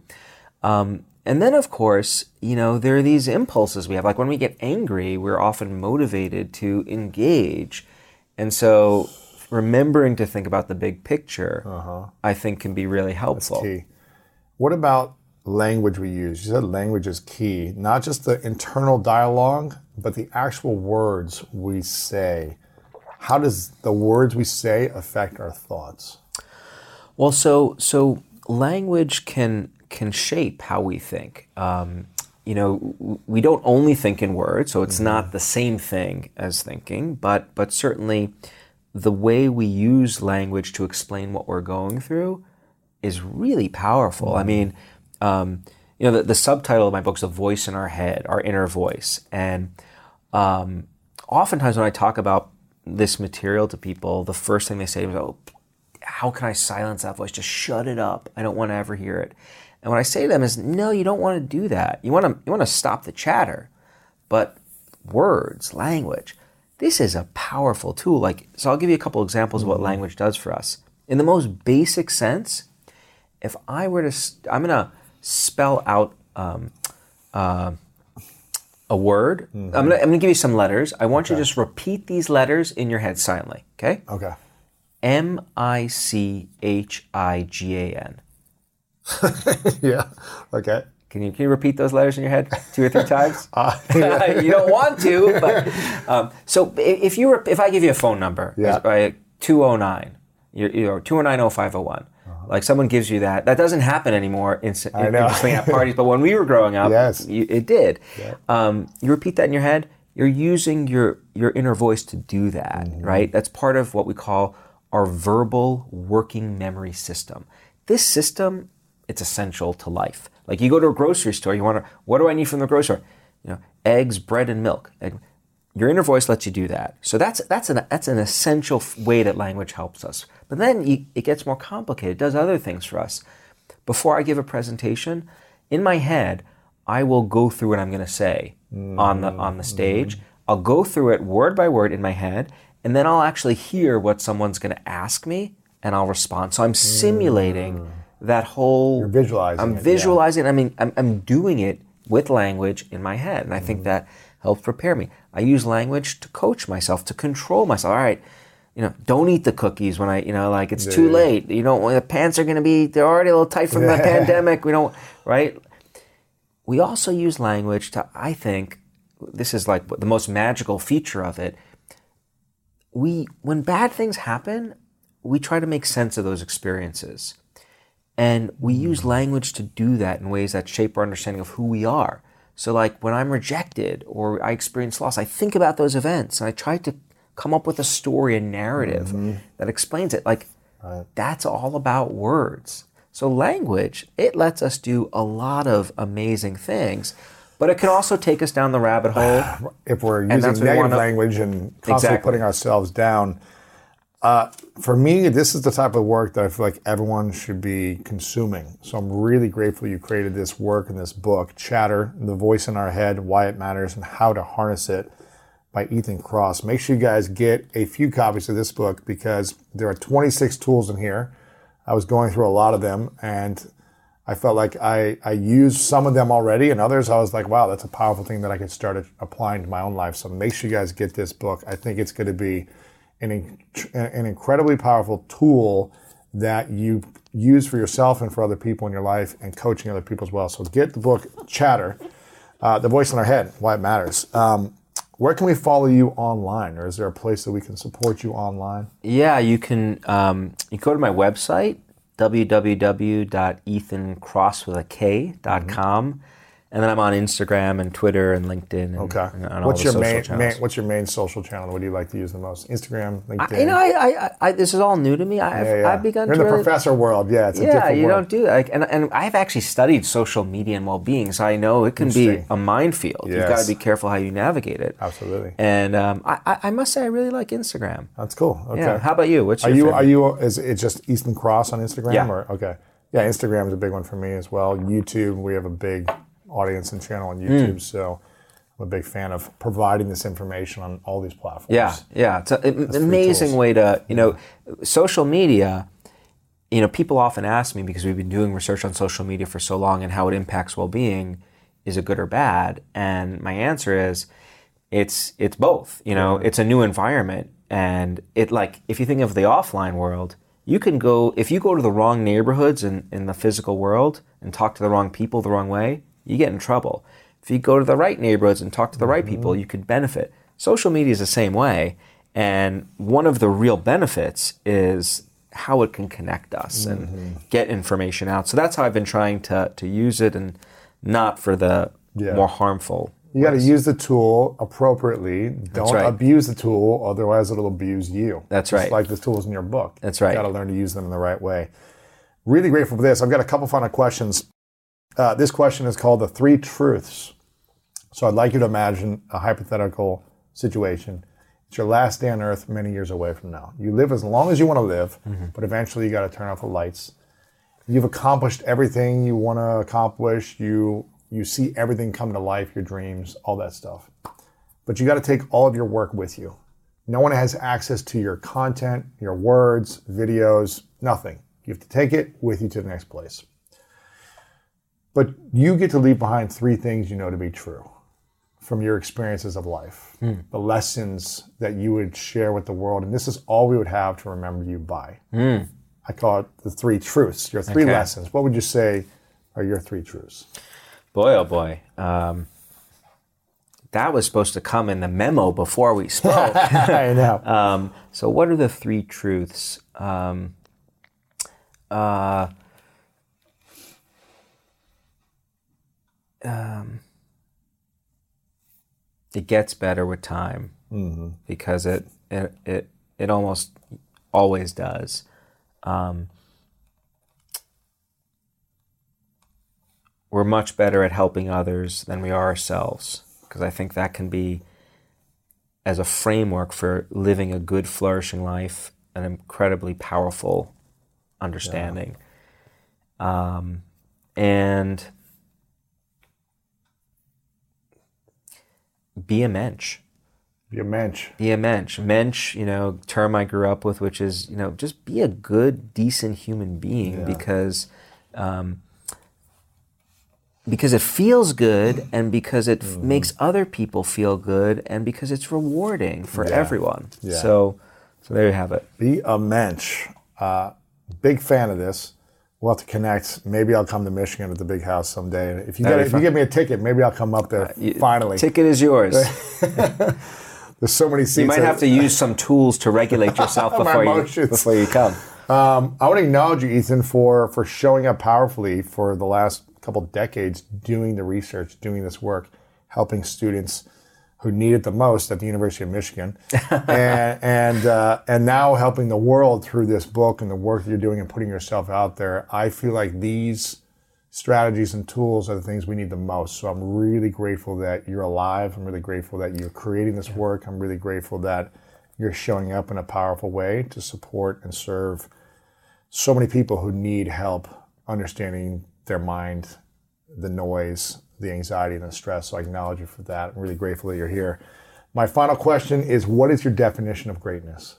And then, of course, you know, there are these impulses we have. Like when we get angry, we're often motivated to engage. And so remembering to think about the big picture, I think can be really helpful. That's key. What about language we use? You said language is key. Not just the internal dialogue, but the actual words we say. How does the words we say affect our thoughts? Well, so language can shape how we think. You know, we don't only think in words, so it's not the same thing as thinking, but certainly the way we use language to explain what we're going through is really powerful. I mean, you know, the subtitle of my book is "A Voice in Our Head," our inner voice. And oftentimes when I talk about this material to people, the first thing they say is, "Oh, how can I silence that voice? Just shut it up. I don't want to ever hear it." And what I say to them is, no, you don't want to do that. You want to stop the chatter. But words, language, this is a powerful tool. So I'll give you a couple examples of what language does for us. In the most basic sense, if I were to, I'm going to spell out a word. I'm going to give you some letters. I want you to just repeat these letters in your head silently. Okay? Okay. M-I-C-H-I-G-A-N. Yeah. Okay. Can you repeat those letters in your head 2 or 3 times? You don't want to, but so if I give you a phone number, 209, 209-0501. Like someone gives you that. That doesn't happen anymore I know. at parties, but when we were growing up, yes. It did. Yeah. You repeat that in your head, you're using your inner voice to do that, right? That's part of what we call our verbal working memory system. This system, it's essential to life. Like you go to a grocery store, you want to, what do I need from the grocery store? Eggs, bread, and milk. Your inner voice lets you do that. So that's an essential way that language helps us. But then it gets more complicated. It does other things for us. Before I give a presentation, in my head, I will go through what I'm going to say on the stage. I'll go through it word by word in my head, and then I'll actually hear what someone's going to ask me, and I'll respond. So I'm simulating that whole. You're visualizing. I'm visualizing. Yeah. I'm doing it with language in my head, and I think that helps prepare me. I use language to coach myself, to control myself. All right, don't eat the cookies when it's too late. When the pants are going to be, they're already a little tight from the pandemic. We don't, right? We also use language to, I think, this is like the most magical feature of it. When bad things happen, we try to make sense of those experiences. And we use language to do that in ways that shape our understanding of who we are. So like when I'm rejected or I experience loss, I think about those events and I try to come up with a story, a narrative that explains it. Like that's all about words. So language, it lets us do a lot of amazing things, but it can also take us down the rabbit hole. If we're using negative language and constantly putting ourselves down. For me, this is the type of work that I feel like everyone should be consuming. So I'm really grateful you created this work and this book, Chatter, The Voice in Our Head, Why It Matters, and How to Harness It by Ethan Kross. Make sure you guys get a few copies of this book because there are 26 tools in here. I was going through a lot of them and I felt like I used some of them already and others I was like, wow, that's a powerful thing that I could start applying to my own life. So make sure you guys get this book. I think it's going to be an incredibly powerful tool that you use for yourself and for other people in your life and coaching other people as well. So get the book, Chatter, The Voice in Our Head, Why It Matters. Where can we follow you online, or is there a place that we can support you online? Yeah, you can you go to my website, www.ethankross.com. And then I'm on Instagram and Twitter and LinkedIn. And all the social channels. What's your main social channel? What do you like to use the most? Instagram, LinkedIn? I this is all new to me. I've begun You're to in the professor world. Yeah, it's a different world. You don't do that. And I've actually studied social media and well-being, so I know it can be a minefield. Yes. You've got to be careful how you navigate it. Absolutely. And I must say I really like Instagram. That's cool. Okay. Yeah. How about you? What's your favorite? Is it just Ethan Kross on Instagram? Yeah. Okay. Yeah, Instagram is a big one for me as well. YouTube, we have a big audience and channel on YouTube, so I'm a big fan of providing this information on all these platforms. Yeah. It's an amazing way to, social media, people often ask me, because we've been doing research on social media for so long and how it impacts well-being, is it good or bad? And my answer is, it's both. It's a new environment, and if you think of the offline world, if you go to the wrong neighborhoods in the physical world and talk to the wrong people the wrong way, you get in trouble. If you go to the right neighborhoods and talk to the right people, you could benefit. Social media is the same way, and one of the real benefits is how it can connect us and get information out. So that's how I've been trying to use it, and not for the more harmful. You got to use the tool appropriately. Don't abuse the tool, otherwise it'll abuse you. That's right. Just like the tools in your book. That's right. You got to learn to use them in the right way. Really grateful for this. I've got a couple final questions. This question is called the 3 truths. So I'd like you to imagine a hypothetical situation. It's your last day on earth many years away from now. You live as long as you want to live, but eventually you got to turn off the lights. You've accomplished everything you want to accomplish. You see everything come to life, your dreams, all that stuff. But you got to take all of your work with you. No one has access to your content, your words, videos, nothing. You have to take it with you to the next place. But you get to leave behind 3 things you know to be true from your experiences of life, the lessons that you would share with the world. And this is all we would have to remember you by. I call it the 3 truths, your 3 lessons. What would you say are your 3 truths? Boy, oh boy. That was supposed to come in the memo before we spoke. I know. So what are the 3 truths? it gets better with time, because it almost always does. We're much better at helping others than we are ourselves, because I think that can be, as a framework for living a good, flourishing life, an incredibly powerful understanding. And be a mensch. Be a mensch. Be a mensch. Mensch, term I grew up with, which is, just be a good, decent human being, because it feels good, and because it makes other people feel good, and because it's rewarding for everyone. Yeah. So there you have it. Be a mensch. Big fan of this. We'll have to connect. Maybe I'll come to Michigan at the Big House someday. And if you give me a ticket, maybe I'll come up there finally. Ticket is yours. There's so many seats. You might have to use some tools to regulate yourself before you come. I want to acknowledge you, Ethan, for showing up powerfully for the last couple decades, doing the research, doing this work, helping students who need it the most at the University of Michigan, and now helping the world through this book and the work that you're doing and putting yourself out there. I feel like these strategies and tools are the things we need the most. So I'm really grateful that you're alive. I'm really grateful that you're creating this work. I'm really grateful that you're showing up in a powerful way to support and serve so many people who need help understanding their mind, the noise, the anxiety, and the stress. So I acknowledge you for that. I'm really grateful that you're here. My final question is, what is your definition of greatness?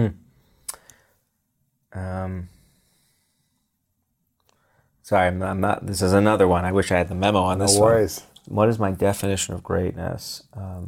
Sorry, I'm not. This is another one. I wish I had the memo on this one. No worries. What is my definition of greatness?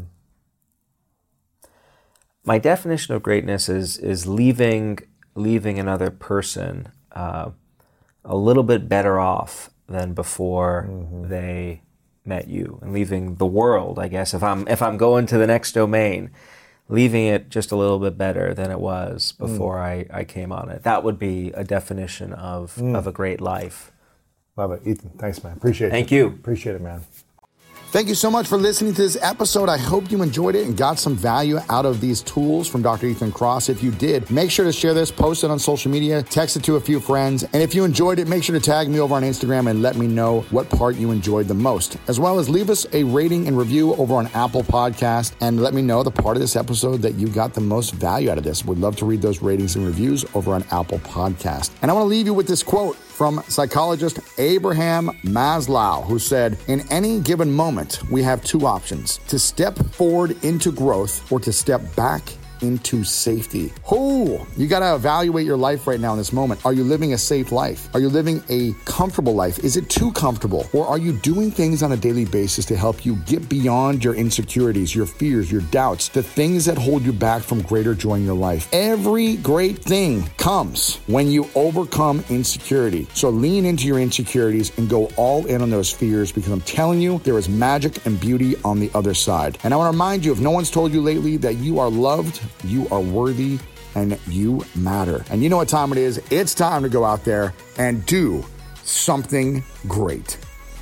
My definition of greatness is leaving another person a little bit better off than before they met you, and leaving the world, I guess, if I'm going to the next domain, leaving it just a little bit better than it was before I came on it. That would be a definition of a great life. Love it. Ethan, thanks, man. Appreciate it. Thank you. Appreciate it, man. Thank you so much for listening to this episode. I hope you enjoyed it and got some value out of these tools from Dr. Ethan Kross. If you did, make sure to share this, post it on social media, text it to a few friends. And if you enjoyed it, make sure to tag me over on Instagram and let me know what part you enjoyed the most, as well as leave us a rating and review over on Apple Podcast and let me know the part of this episode that you got the most value out of this. We'd love to read those ratings and reviews over on Apple Podcast. And I want to leave you with this quote from psychologist Abraham Maslow, who said, "In any given moment, we have two options: to step forward into growth or to step back into safety." You got to evaluate your life right now in this moment. Are you living a safe life? Are you living a comfortable life? Is it too comfortable? Or are you doing things on a daily basis to help you get beyond your insecurities, your fears, your doubts, the things that hold you back from greater joy in your life? Every great thing comes when you overcome insecurity. So lean into your insecurities and go all in on those fears, because I'm telling you, there is magic and beauty on the other side. And I want to remind you, if no one's told you lately, that you are loved, you are worthy, and you matter. And you know what time it is? It's time to go out there and do something great.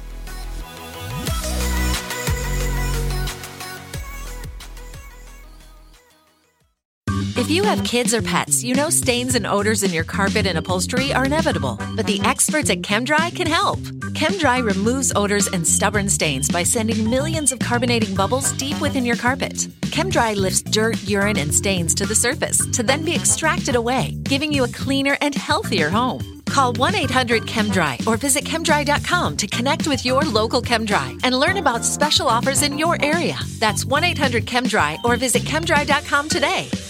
If you have kids or pets, you know stains and odors in your carpet and upholstery are inevitable, but the experts at ChemDry can help. ChemDry removes odors and stubborn stains by sending millions of carbonating bubbles deep within your carpet. ChemDry lifts dirt, urine, and stains to the surface to then be extracted away, giving you a cleaner and healthier home. Call 1-800-ChemDry or visit chemdry.com to connect with your local ChemDry and learn about special offers in your area. That's 1-800-ChemDry or visit chemdry.com today.